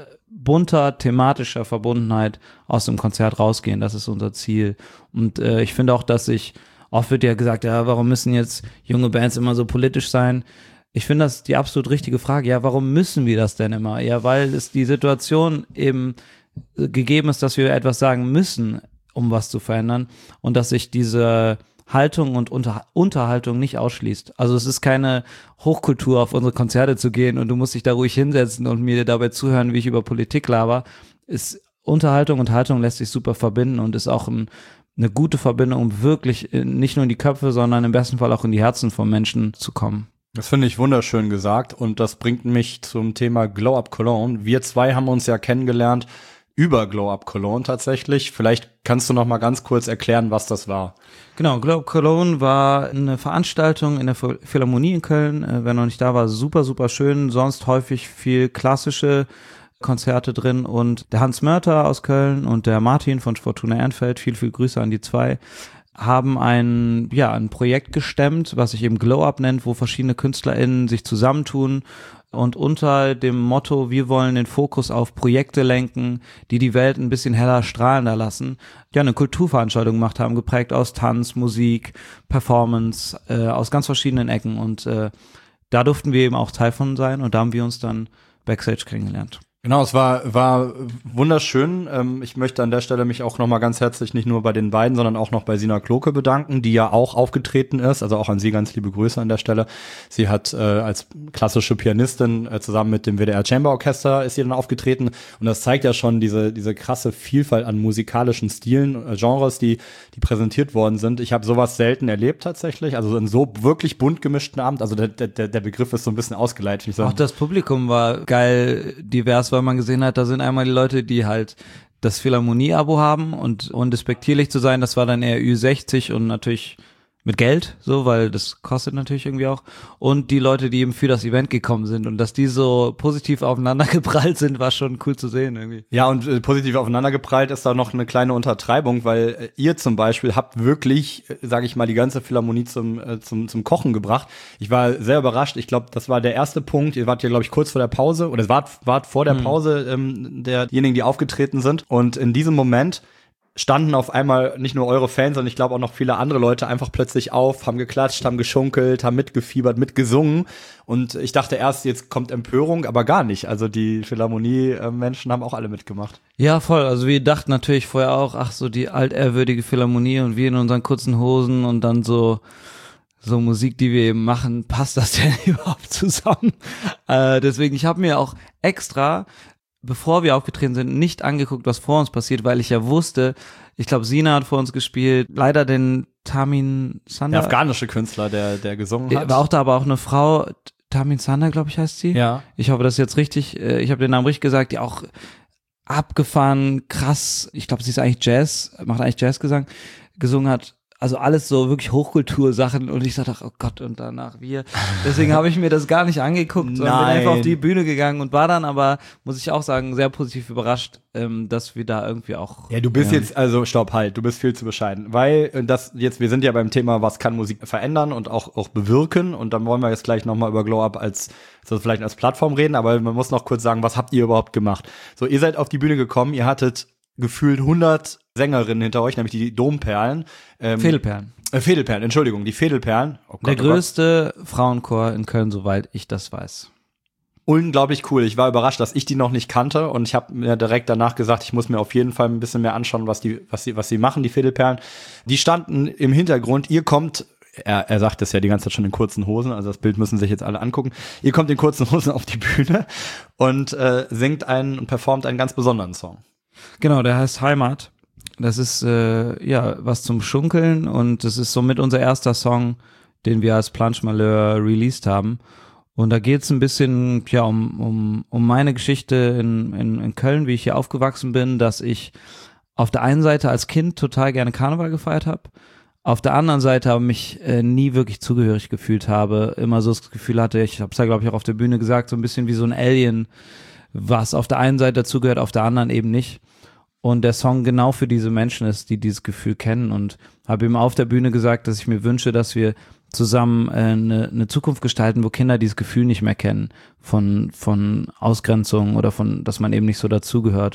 bunter, thematischer Verbundenheit aus dem Konzert rausgehen. Das ist unser Ziel. Und ich finde auch, oft wird ja gesagt, ja, warum müssen jetzt junge Bands immer so politisch sein? Ich finde das die absolut richtige Frage. Ja, warum müssen wir das denn immer? Ja, weil es die Situation eben gegeben ist, dass wir etwas sagen müssen, um was zu verändern und dass sich diese Haltung und Unterhaltung nicht ausschließt. Also es ist keine Hochkultur, auf unsere Konzerte zu gehen und du musst dich da ruhig hinsetzen und mir dabei zuhören, wie ich über Politik laber. Unterhaltung und Haltung lässt sich super verbinden und ist auch eine gute Verbindung, um wirklich nicht nur in die Köpfe, sondern im besten Fall auch in die Herzen von Menschen zu kommen. Das finde ich wunderschön gesagt und das bringt mich zum Thema Glow Up Cologne. Wir zwei haben uns ja kennengelernt über Glow Up Cologne tatsächlich. Vielleicht kannst du noch mal ganz kurz erklären, was das war. Genau, Glow Up Cologne war eine Veranstaltung in der Philharmonie in Köln. Wer noch nicht da war, super, super schön. Sonst häufig viel klassische Konzerte drin und der Hans Mörter aus Köln und der Martin von Fortuna Ehrenfeld, viel Grüße an die zwei, haben ein Projekt gestemmt, was sich eben Glow Up nennt, wo verschiedene KünstlerInnen sich zusammentun und unter dem Motto, wir wollen den Fokus auf Projekte lenken, die die Welt ein bisschen heller strahlender lassen, eine Kulturveranstaltung gemacht haben, geprägt aus Tanz, Musik, Performance, aus ganz verschiedenen Ecken und da durften wir eben auch Teil von sein und da haben wir uns dann Backstage kennengelernt. Genau, es war wunderschön. Ich möchte an der Stelle mich auch nochmal ganz herzlich nicht nur bei den beiden, sondern auch noch bei Sina Kloke bedanken, die ja auch aufgetreten ist. Also auch an sie ganz liebe Grüße an der Stelle. Sie hat als klassische Pianistin zusammen mit dem WDR Chamber Orchester ist sie dann aufgetreten. Und das zeigt ja schon diese krasse Vielfalt an musikalischen Stilen, Genres, die präsentiert worden sind. Ich habe sowas selten erlebt tatsächlich. Also in so wirklich bunt gemischten Abend. Also der Begriff ist so ein bisschen ausgeleitet. Auch das Publikum war geil divers, weil man gesehen hat, da sind einmal die Leute, die halt das Philharmonie-Abo haben und despektierlich zu sein, das war dann eher Ü60 und natürlich mit Geld, so, weil das kostet natürlich irgendwie auch. Und die Leute, die eben für das Event gekommen sind und dass die so positiv aufeinander geprallt sind, war schon cool zu sehen irgendwie. Ja, und positiv aufeinander geprallt ist da noch eine kleine Untertreibung, weil ihr zum Beispiel habt wirklich, sage ich mal, die ganze Philharmonie zum Kochen gebracht. Ich war sehr überrascht. Ich glaube, das war der erste Punkt. Ihr wart ja, glaube ich, kurz vor der Pause oder es wart vor der Pause derjenigen, die aufgetreten sind. Und in diesem Moment standen auf einmal nicht nur eure Fans, sondern ich glaube auch noch viele andere Leute einfach plötzlich auf, haben geklatscht, haben geschunkelt, haben mitgefiebert, mitgesungen und ich dachte erst, jetzt kommt Empörung, aber gar nicht. Also die Philharmonie-Menschen haben auch alle mitgemacht. Ja, voll. Also wir dachten natürlich vorher auch, ach so die altehrwürdige Philharmonie und wir in unseren kurzen Hosen und dann so Musik, die wir eben machen, passt das denn überhaupt zusammen? Deswegen, ich habe mir auch extra, bevor wir aufgetreten sind, nicht angeguckt, was vor uns passiert, weil ich ja wusste, ich glaube, Sina hat vor uns gespielt, leider den Tamin Sander. Der afghanische Künstler, der gesungen hat. War auch da aber auch eine Frau, Tamin Sander, glaube ich, heißt sie. Ja. Ich hoffe, das ist jetzt richtig, ich habe den Namen richtig gesagt, die auch abgefahren, krass, ich glaube, sie ist eigentlich macht eigentlich Jazzgesang, gesungen hat. Also alles so wirklich Hochkultursachen und ich dachte, oh Gott, und danach wir. Deswegen habe ich mir das gar nicht angeguckt, sondern bin einfach auf die Bühne gegangen und war dann aber, muss ich auch sagen, sehr positiv überrascht, dass wir da irgendwie auch. Ja, du bist jetzt, also stopp, halt, du bist viel zu bescheiden. Weil wir sind ja beim Thema, was kann Musik verändern und auch bewirken und dann wollen wir jetzt gleich nochmal über Glow Up vielleicht als Plattform reden, aber man muss noch kurz sagen, was habt ihr überhaupt gemacht? So, ihr seid auf die Bühne gekommen, ihr hattet gefühlt 100 Sängerinnen hinter euch, nämlich die Domperlen. Fädelperlen. Fädelperlen, Entschuldigung, die Fädelperlen. Oh Gott, der größte Frauenchor in Köln, soweit ich das weiß. Unglaublich cool. Ich war überrascht, dass ich die noch nicht kannte und ich habe mir direkt danach gesagt, ich muss mir auf jeden Fall ein bisschen mehr anschauen, was sie machen, die Fädelperlen. Die standen im Hintergrund, ihr kommt, er sagt das ja die ganze Zeit schon in kurzen Hosen, also das Bild müssen sich jetzt alle angucken. Ihr kommt in kurzen Hosen auf die Bühne und singt und performt einen ganz besonderen Song. Genau, der heißt Heimat. Das ist was zum Schunkeln und das ist somit unser erster Song, den wir als Planche Malheur released haben. Und da geht's ein bisschen um meine Geschichte in Köln, wie ich hier aufgewachsen bin, dass ich auf der einen Seite als Kind total gerne Karneval gefeiert habe, auf der anderen Seite aber mich nie wirklich zugehörig gefühlt habe, immer so das Gefühl hatte, ich habe es ja glaube ich auch auf der Bühne gesagt, so ein bisschen wie so ein Alien, was auf der einen Seite dazugehört, auf der anderen eben nicht. Und der Song genau für diese Menschen ist, die dieses Gefühl kennen, und habe ihm auf der Bühne gesagt, dass ich mir wünsche, dass wir zusammen eine Zukunft gestalten, wo Kinder dieses Gefühl nicht mehr kennen von Ausgrenzung oder dass man eben nicht so dazugehört.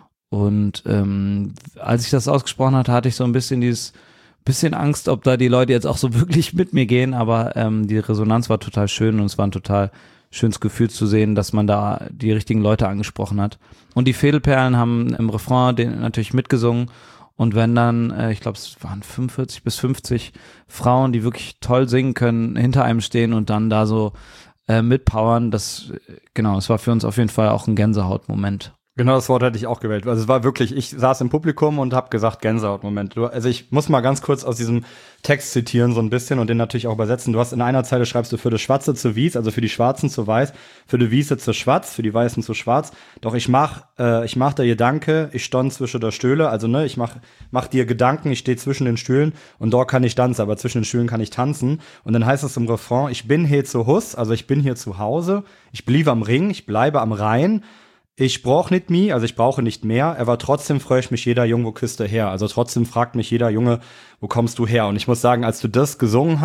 Und als ich das ausgesprochen hatte ich so ein bisschen Angst, ob da die Leute jetzt auch so wirklich mit mir gehen, aber die Resonanz war total schön und es war ein total schönes Gefühl zu sehen, dass man da die richtigen Leute angesprochen hat. Und die Fädelperlen haben im Refrain den natürlich mitgesungen, und wenn dann, ich glaube es waren 45 bis 50 Frauen, die wirklich toll singen können, hinter einem stehen und dann da so mitpowern, es war für uns auf jeden Fall auch ein Gänsehautmoment. Genau, das Wort hätte ich auch gewählt. Also es war wirklich, ich saß im Publikum und habe gesagt, Gänsehautmoment. Also ich muss mal ganz kurz aus diesem Text zitieren so ein bisschen und den natürlich auch übersetzen. Du hast in einer Zeile schreibst du für die Schwarze zu Wies, also für die Schwarzen zu Weiß, für die Wiese zu Schwarz, für die Weißen zu Schwarz. Doch ich mach der Gedanke, ich stond zwischen der Stühle, also ne, ich mach dir Gedanken, ich stehe zwischen den Stühlen und dort kann ich tanzen, aber zwischen den Stühlen kann ich tanzen. Und dann heißt es im Refrain, ich bin hier zu Hus, also ich bin hier zu Hause, ich blieb am Ring, ich bleibe am Rhein. Ich brauch nicht mi, also ich brauche nicht mehr, aber trotzdem freut mich jeder Junge, wo küsst du her? Also trotzdem fragt mich jeder Junge, wo kommst du her? Und ich muss sagen, als ihr das gesungen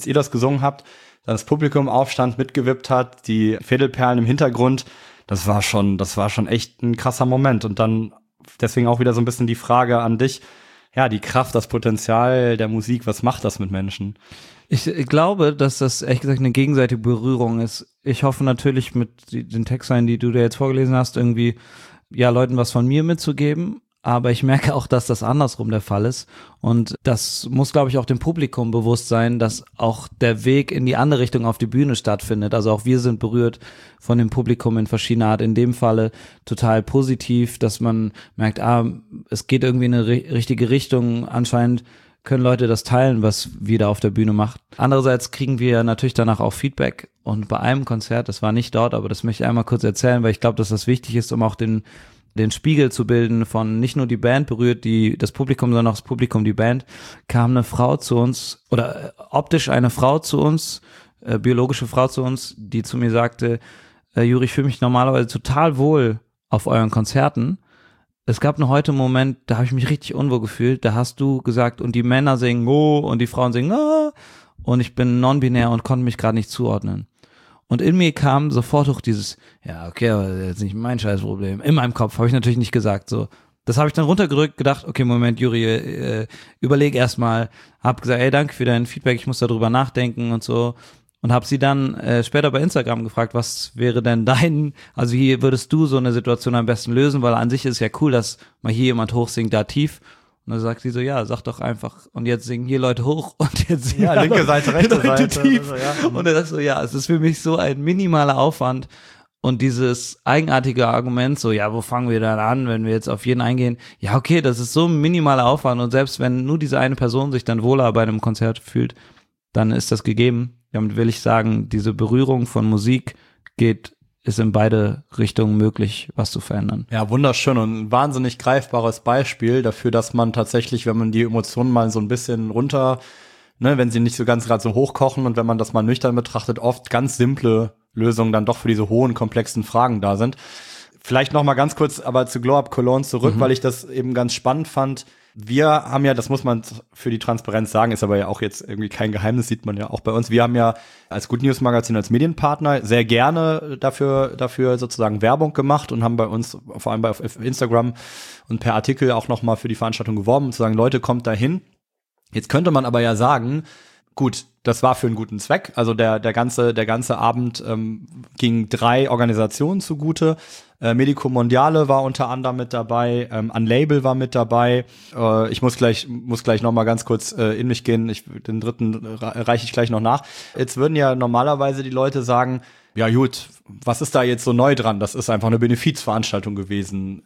habt, dann das Publikum aufstand, mitgewippt hat, die Fädelperlen im Hintergrund, das war schon echt ein krasser Moment. Und dann deswegen auch wieder so ein bisschen die Frage an dich, ja, die Kraft, das Potenzial der Musik, was macht das mit Menschen? Ich glaube, dass das ehrlich gesagt eine gegenseitige Berührung ist. Ich hoffe natürlich mit den Textzeilen, die du da jetzt vorgelesen hast, irgendwie Leuten was von mir mitzugeben. Aber ich merke auch, dass das andersrum der Fall ist. Und das muss, glaube ich, auch dem Publikum bewusst sein, dass auch der Weg in die andere Richtung auf die Bühne stattfindet. Also auch wir sind berührt von dem Publikum in verschiedener Art. In dem Falle total positiv, dass man merkt, es geht irgendwie in eine richtige Richtung. Anscheinend können Leute das teilen, was wir da auf der Bühne machen. Andererseits kriegen wir natürlich danach auch Feedback. Und bei einem Konzert, das war nicht dort, aber das möchte ich einmal kurz erzählen, weil ich glaube, dass das wichtig ist, um auch den Spiegel zu bilden von nicht nur die Band berührt, das Publikum, sondern auch das Publikum, die Band, kam eine Frau zu uns, oder optisch eine Frau zu uns, biologische Frau zu uns, die zu mir sagte, Juri, ich fühle mich normalerweise total wohl auf euren Konzerten. Es gab nur heute einen Moment, da habe ich mich richtig unwohl gefühlt. Da hast du gesagt, und die Männer singen oh und die Frauen singen ah, und ich bin non-binär und konnte mich gerade nicht zuordnen. Und in mir kam sofort hoch dieses, ja okay, aber das ist jetzt nicht mein Scheißproblem. In meinem Kopf habe ich natürlich nicht gesagt so. Das habe ich dann runtergedrückt, gedacht, okay, Moment, Juri, überleg erstmal. Hab gesagt, ey, danke für dein Feedback, ich muss darüber nachdenken und so. Und habe sie dann später bei Instagram gefragt, was wäre denn also hier würdest du so eine Situation am besten lösen, weil an sich ist ja cool, dass mal hier jemand hochsingt, da tief. Und dann sagt sie so, ja, sag doch einfach, und jetzt singen hier Leute hoch und jetzt singen linke Seite, rechte Leute Seite. tief. Also, ja. Und er sagt so, ja, es ist für mich so ein minimaler Aufwand. Und dieses eigenartige Argument, so, ja, wo fangen wir dann an, wenn wir jetzt auf jeden eingehen? Ja, okay, das ist so ein minimaler Aufwand. Und selbst wenn nur diese eine Person sich dann wohler bei einem Konzert fühlt, dann ist das gegeben. Damit will ich sagen, diese Berührung von Musik ist in beide Richtungen möglich, was zu verändern. Ja, wunderschön und ein wahnsinnig greifbares Beispiel dafür, dass man tatsächlich, wenn man die Emotionen mal so ein bisschen runter, wenn sie nicht so ganz gerade so hochkochen und wenn man das mal nüchtern betrachtet, oft ganz simple Lösungen dann doch für diese hohen, komplexen Fragen da sind. Vielleicht noch mal ganz kurz aber zu Glow Up Cologne zurück, weil ich das eben ganz spannend fand. Wir haben ja, das muss man für die Transparenz sagen, ist aber ja auch jetzt irgendwie kein Geheimnis, sieht man ja auch bei uns. Wir haben ja als Good News Magazin, als Medienpartner sehr gerne dafür sozusagen Werbung gemacht und haben bei uns, vor allem auf Instagram und per Artikel auch noch mal für die Veranstaltung geworben und zu sagen, Leute, kommt da hin. Jetzt könnte man aber ja sagen, gut, das war für einen guten Zweck. Also der ganze Abend ging 3 Organisationen zugute. Medico Mondiale war unter anderem mit dabei, Unlabel war mit dabei. Ich muss gleich noch mal ganz kurz in mich gehen. Den dritten reiche ich gleich noch nach. Jetzt würden ja normalerweise die Leute sagen, ja gut, was ist da jetzt so neu dran? Das ist einfach eine Benefizveranstaltung gewesen.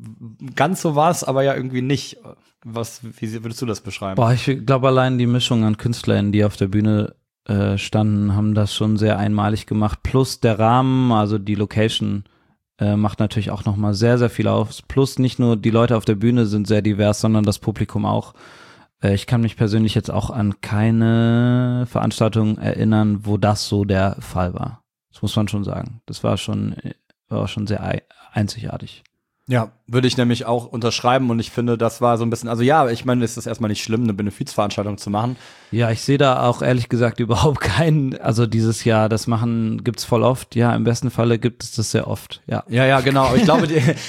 Ganz so war es aber ja irgendwie nicht. Wie würdest du das beschreiben? Ich glaube allein die Mischung an KünstlerInnen, die auf der Bühne standen, haben das schon sehr einmalig gemacht. Plus der Rahmen, also die Location macht natürlich auch nochmal sehr, sehr viel aus. Plus nicht nur die Leute auf der Bühne sind sehr divers, sondern das Publikum auch. Ich kann mich persönlich jetzt auch an keine Veranstaltung erinnern, wo das so der Fall war. Das muss man schon sagen. Das war schon sehr einzigartig. Ja, würde ich nämlich auch unterschreiben und ich finde, das war so ein bisschen, also ja, ich meine, es ist erstmal nicht schlimm, eine Benefizveranstaltung zu machen. Ja, ich sehe da auch ehrlich gesagt überhaupt keinen, also dieses Jahr, das gibt's voll oft, ja, im besten Falle gibt es das sehr oft, ja. Ja, genau, aber ich glaube,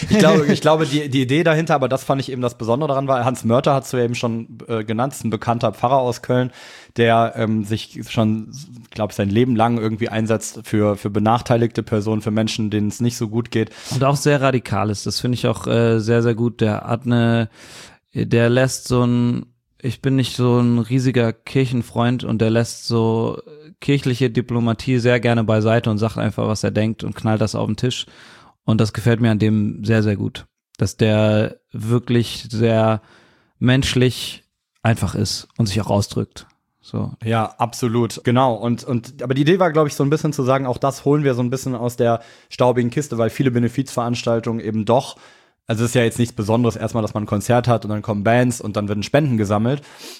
die Idee dahinter, aber das fand ich eben das Besondere daran, war, Hans Mörter hast du ja eben schon genannt, ist ein bekannter Pfarrer aus Köln, der sich schon, glaube ich, sein Leben lang irgendwie einsetzt für benachteiligte Personen, für Menschen, denen es nicht so gut geht. Und auch sehr radikal ist, das finde ich auch sehr, sehr gut. Der lässt ich bin nicht so ein riesiger Kirchenfreund und der lässt so kirchliche Diplomatie sehr gerne beiseite und sagt einfach, was er denkt und knallt das auf den Tisch. Und das gefällt mir an dem sehr, sehr gut. Dass der wirklich sehr menschlich einfach ist und sich auch ausdrückt. So. Ja, absolut, genau. Aber die Idee war, glaube ich, so ein bisschen zu sagen, auch das holen wir so ein bisschen aus der staubigen Kiste, weil viele Benefizveranstaltungen eben doch, also es ist ja jetzt nichts Besonderes erstmal, dass man ein Konzert hat und dann kommen Bands und dann werden Spenden gesammelt,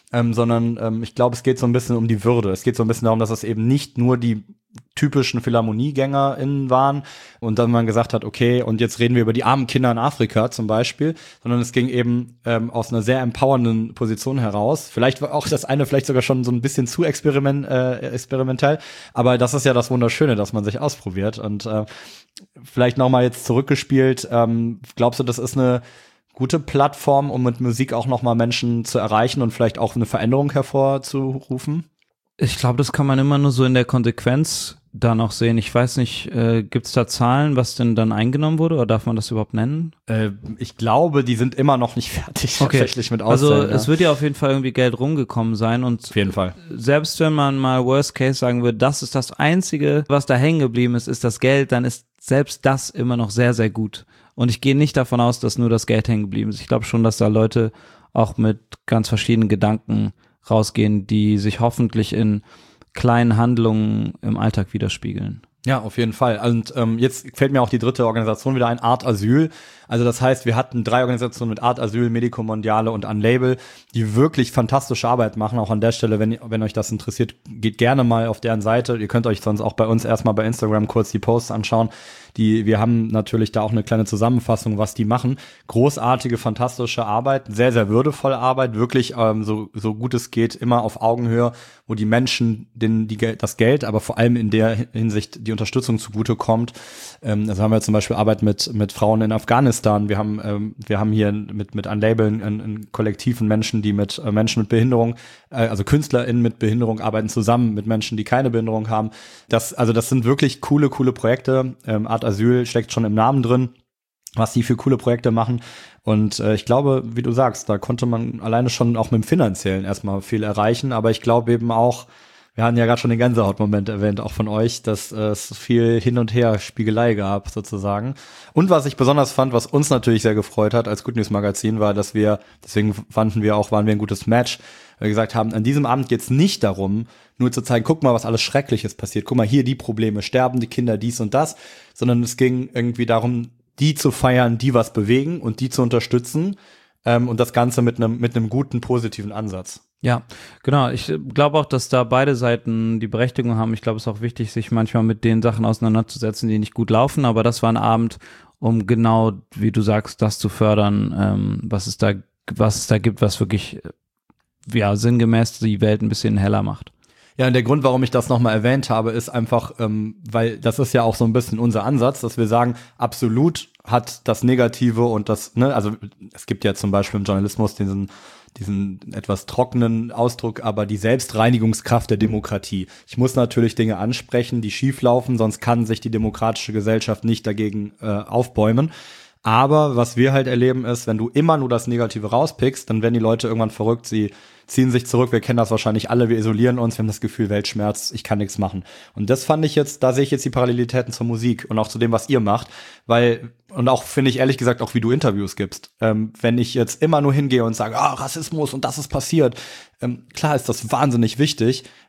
sondern ich glaube, es geht so ein bisschen um die Würde. Es geht so ein bisschen darum, dass es eben nicht nur die typischen PhilharmoniegängerInnen waren und dann man gesagt hat, okay, und jetzt reden wir über die armen Kinder in Afrika zum Beispiel, sondern es ging eben aus einer sehr empowernden Position heraus. Vielleicht war auch das eine vielleicht sogar schon so ein bisschen zu experimentell, aber das ist ja das Wunderschöne, dass man sich ausprobiert und vielleicht nochmal jetzt zurückgespielt, glaubst du, das ist eine gute Plattform, um mit Musik auch nochmal Menschen zu erreichen und vielleicht auch eine Veränderung hervorzurufen? Ich glaube, das kann man immer nur so in der Konsequenz da noch sehen. Ich weiß nicht, gibt's da Zahlen, was denn dann eingenommen wurde, oder darf man das überhaupt nennen? Ich glaube, die sind immer noch nicht fertig, tatsächlich mit Auszahlen. Also es wird ja auf jeden Fall irgendwie Geld rumgekommen sein und auf jeden Fall. Selbst wenn man mal Worst Case sagen würde, das ist das Einzige, was da hängen geblieben ist das Geld, dann ist selbst das immer noch sehr, sehr gut. Und ich gehe nicht davon aus, dass nur das Geld hängen geblieben ist. Ich glaube schon, dass da Leute auch mit ganz verschiedenen Gedanken rausgehen, die sich hoffentlich in kleinen Handlungen im Alltag widerspiegeln. Ja, auf jeden Fall. Und jetzt fällt mir auch die dritte Organisation wieder ein, Art Asyl. Also das heißt, wir hatten 3 Organisationen mit Art Asyl, Medico Mondiale und Unlabel, die wirklich fantastische Arbeit machen. Auch an der Stelle, wenn euch das interessiert, geht gerne mal auf deren Seite. Ihr könnt euch sonst auch bei uns erstmal bei Instagram kurz die Posts anschauen. Wir haben natürlich da auch eine kleine Zusammenfassung, was die machen. Großartige, fantastische Arbeit, sehr, sehr würdevolle Arbeit, wirklich so gut es geht, immer auf Augenhöhe, wo die Menschen das Geld, aber vor allem in der Hinsicht die Unterstützung zugutekommt. Also haben wir zum Beispiel Arbeit mit Frauen in Afghanistan. Wir haben hier mit Unlabel einen kollektiven Menschen, die mit Menschen mit Behinderung, also KünstlerInnen mit Behinderung arbeiten zusammen mit Menschen, die keine Behinderung haben. Das sind wirklich coole Projekte. Art Asyl steckt schon im Namen drin, was die für coole Projekte machen. Und ich glaube, wie du sagst, da konnte man alleine schon auch mit dem Finanziellen erstmal viel erreichen. Aber ich glaube eben auch, wir hatten ja gerade schon den Gänsehautmoment erwähnt, auch von euch, dass es viel Hin- und Her-Spiegelei gab, sozusagen. Und was ich besonders fand, was uns natürlich sehr gefreut hat als Good News Magazin, war, dass deswegen waren wir ein gutes Match, weil wir gesagt haben, an diesem Abend geht es nicht darum, nur zu zeigen, guck mal, was alles Schreckliches passiert, guck mal, hier die Probleme, sterben die Kinder, dies und das, sondern es ging irgendwie darum, die zu feiern, die was bewegen und die zu unterstützen, und das Ganze mit einem guten, positiven Ansatz. Ja, genau. Ich glaube auch, dass da beide Seiten die Berechtigung haben. Ich glaube, es ist auch wichtig, sich manchmal mit den Sachen auseinanderzusetzen, die nicht gut laufen. Aber das war ein Abend, um genau, wie du sagst, das zu fördern, was es da gibt, was wirklich sinngemäß die Welt ein bisschen heller macht. Ja, und der Grund, warum ich das nochmal erwähnt habe, ist einfach, weil das ist ja auch so ein bisschen unser Ansatz, dass wir sagen, absolut hat das Negative und das, ne, also es gibt ja zum Beispiel im Journalismus diesen etwas trockenen Ausdruck, aber die Selbstreinigungskraft der Demokratie. Ich muss natürlich Dinge ansprechen, die schief laufen, sonst kann sich die demokratische Gesellschaft nicht dagegen aufbäumen. Aber was wir halt erleben ist, wenn du immer nur das Negative rauspickst, dann werden die Leute irgendwann verrückt, sie ziehen sich zurück, wir kennen das wahrscheinlich alle, wir isolieren uns, wir haben das Gefühl, Weltschmerz, ich kann nichts machen. Und das da sehe ich jetzt die Parallelitäten zur Musik und auch zu dem, was ihr macht, und auch finde ich ehrlich gesagt auch, wie du Interviews gibst. Wenn ich jetzt immer nur hingehe und sage, Rassismus und das ist passiert, klar ist das wahnsinnig wichtig,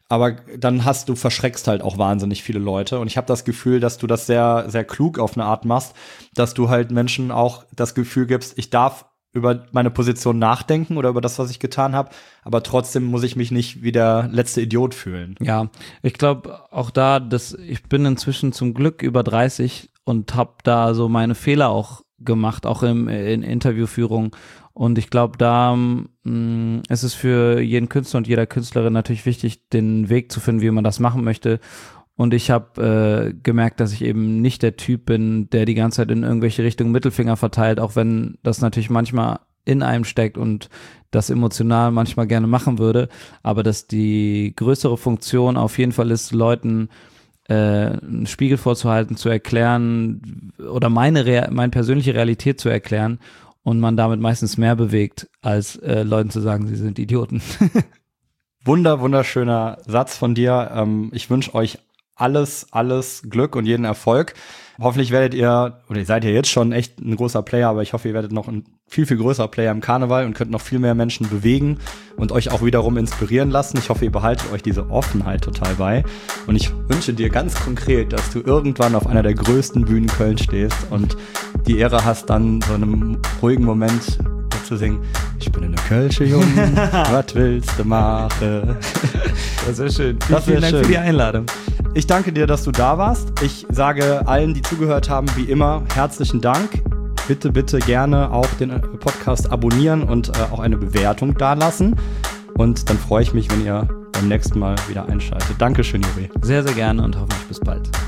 aber dann verschreckst halt auch wahnsinnig viele Leute. Und ich habe das Gefühl, dass du das sehr, sehr klug auf eine Art machst, dass du halt Menschen auch das Gefühl gibst, ich darf über meine Position nachdenken oder über das, was ich getan habe, aber trotzdem muss ich mich nicht wie der letzte Idiot fühlen. Ja, ich glaube auch ich bin inzwischen zum Glück über 30 und habe da so meine Fehler auch gemacht, auch in Interviewführung. Und ich glaube, da ist es für jeden Künstler und jeder Künstlerin natürlich wichtig, den Weg zu finden, wie man das machen möchte. Und ich habe gemerkt, dass ich eben nicht der Typ bin, der die ganze Zeit in irgendwelche Richtungen Mittelfinger verteilt, auch wenn das natürlich manchmal in einem steckt und das emotional manchmal gerne machen würde. Aber dass die größere Funktion auf jeden Fall ist, Leuten einen Spiegel vorzuhalten, zu erklären oder meine persönliche Realität zu erklären und man damit meistens mehr bewegt, als Leuten zu sagen, sie sind Idioten. Wunderschöner Satz von dir. Ich wünsche euch alles Glück und jeden Erfolg. Hoffentlich werdet ihr, oder ihr seid ja jetzt schon echt ein großer Player, aber ich hoffe, ihr werdet noch ein viel größerer Player im Karneval und könnt noch viel mehr Menschen bewegen und euch auch wiederum inspirieren lassen. Ich hoffe, ihr behaltet euch diese Offenheit total bei. Und ich wünsche dir ganz konkret, dass du irgendwann auf einer der größten Bühnen Köln stehst und die Ehre hast, dann so in einem ruhigen Moment zu singen, ich bin eine Kölsche Jung, was willst du machen? Das wäre schön. Vielen Dank für die Einladung. Ich danke dir, dass du da warst. Ich sage allen, die zugehört haben, wie immer, herzlichen Dank. Bitte gerne auch den Podcast abonnieren und auch eine Bewertung dalassen. Und dann freue ich mich, wenn ihr beim nächsten Mal wieder einschaltet. Dankeschön, Juri. Sehr, sehr gerne und hoffentlich bis bald.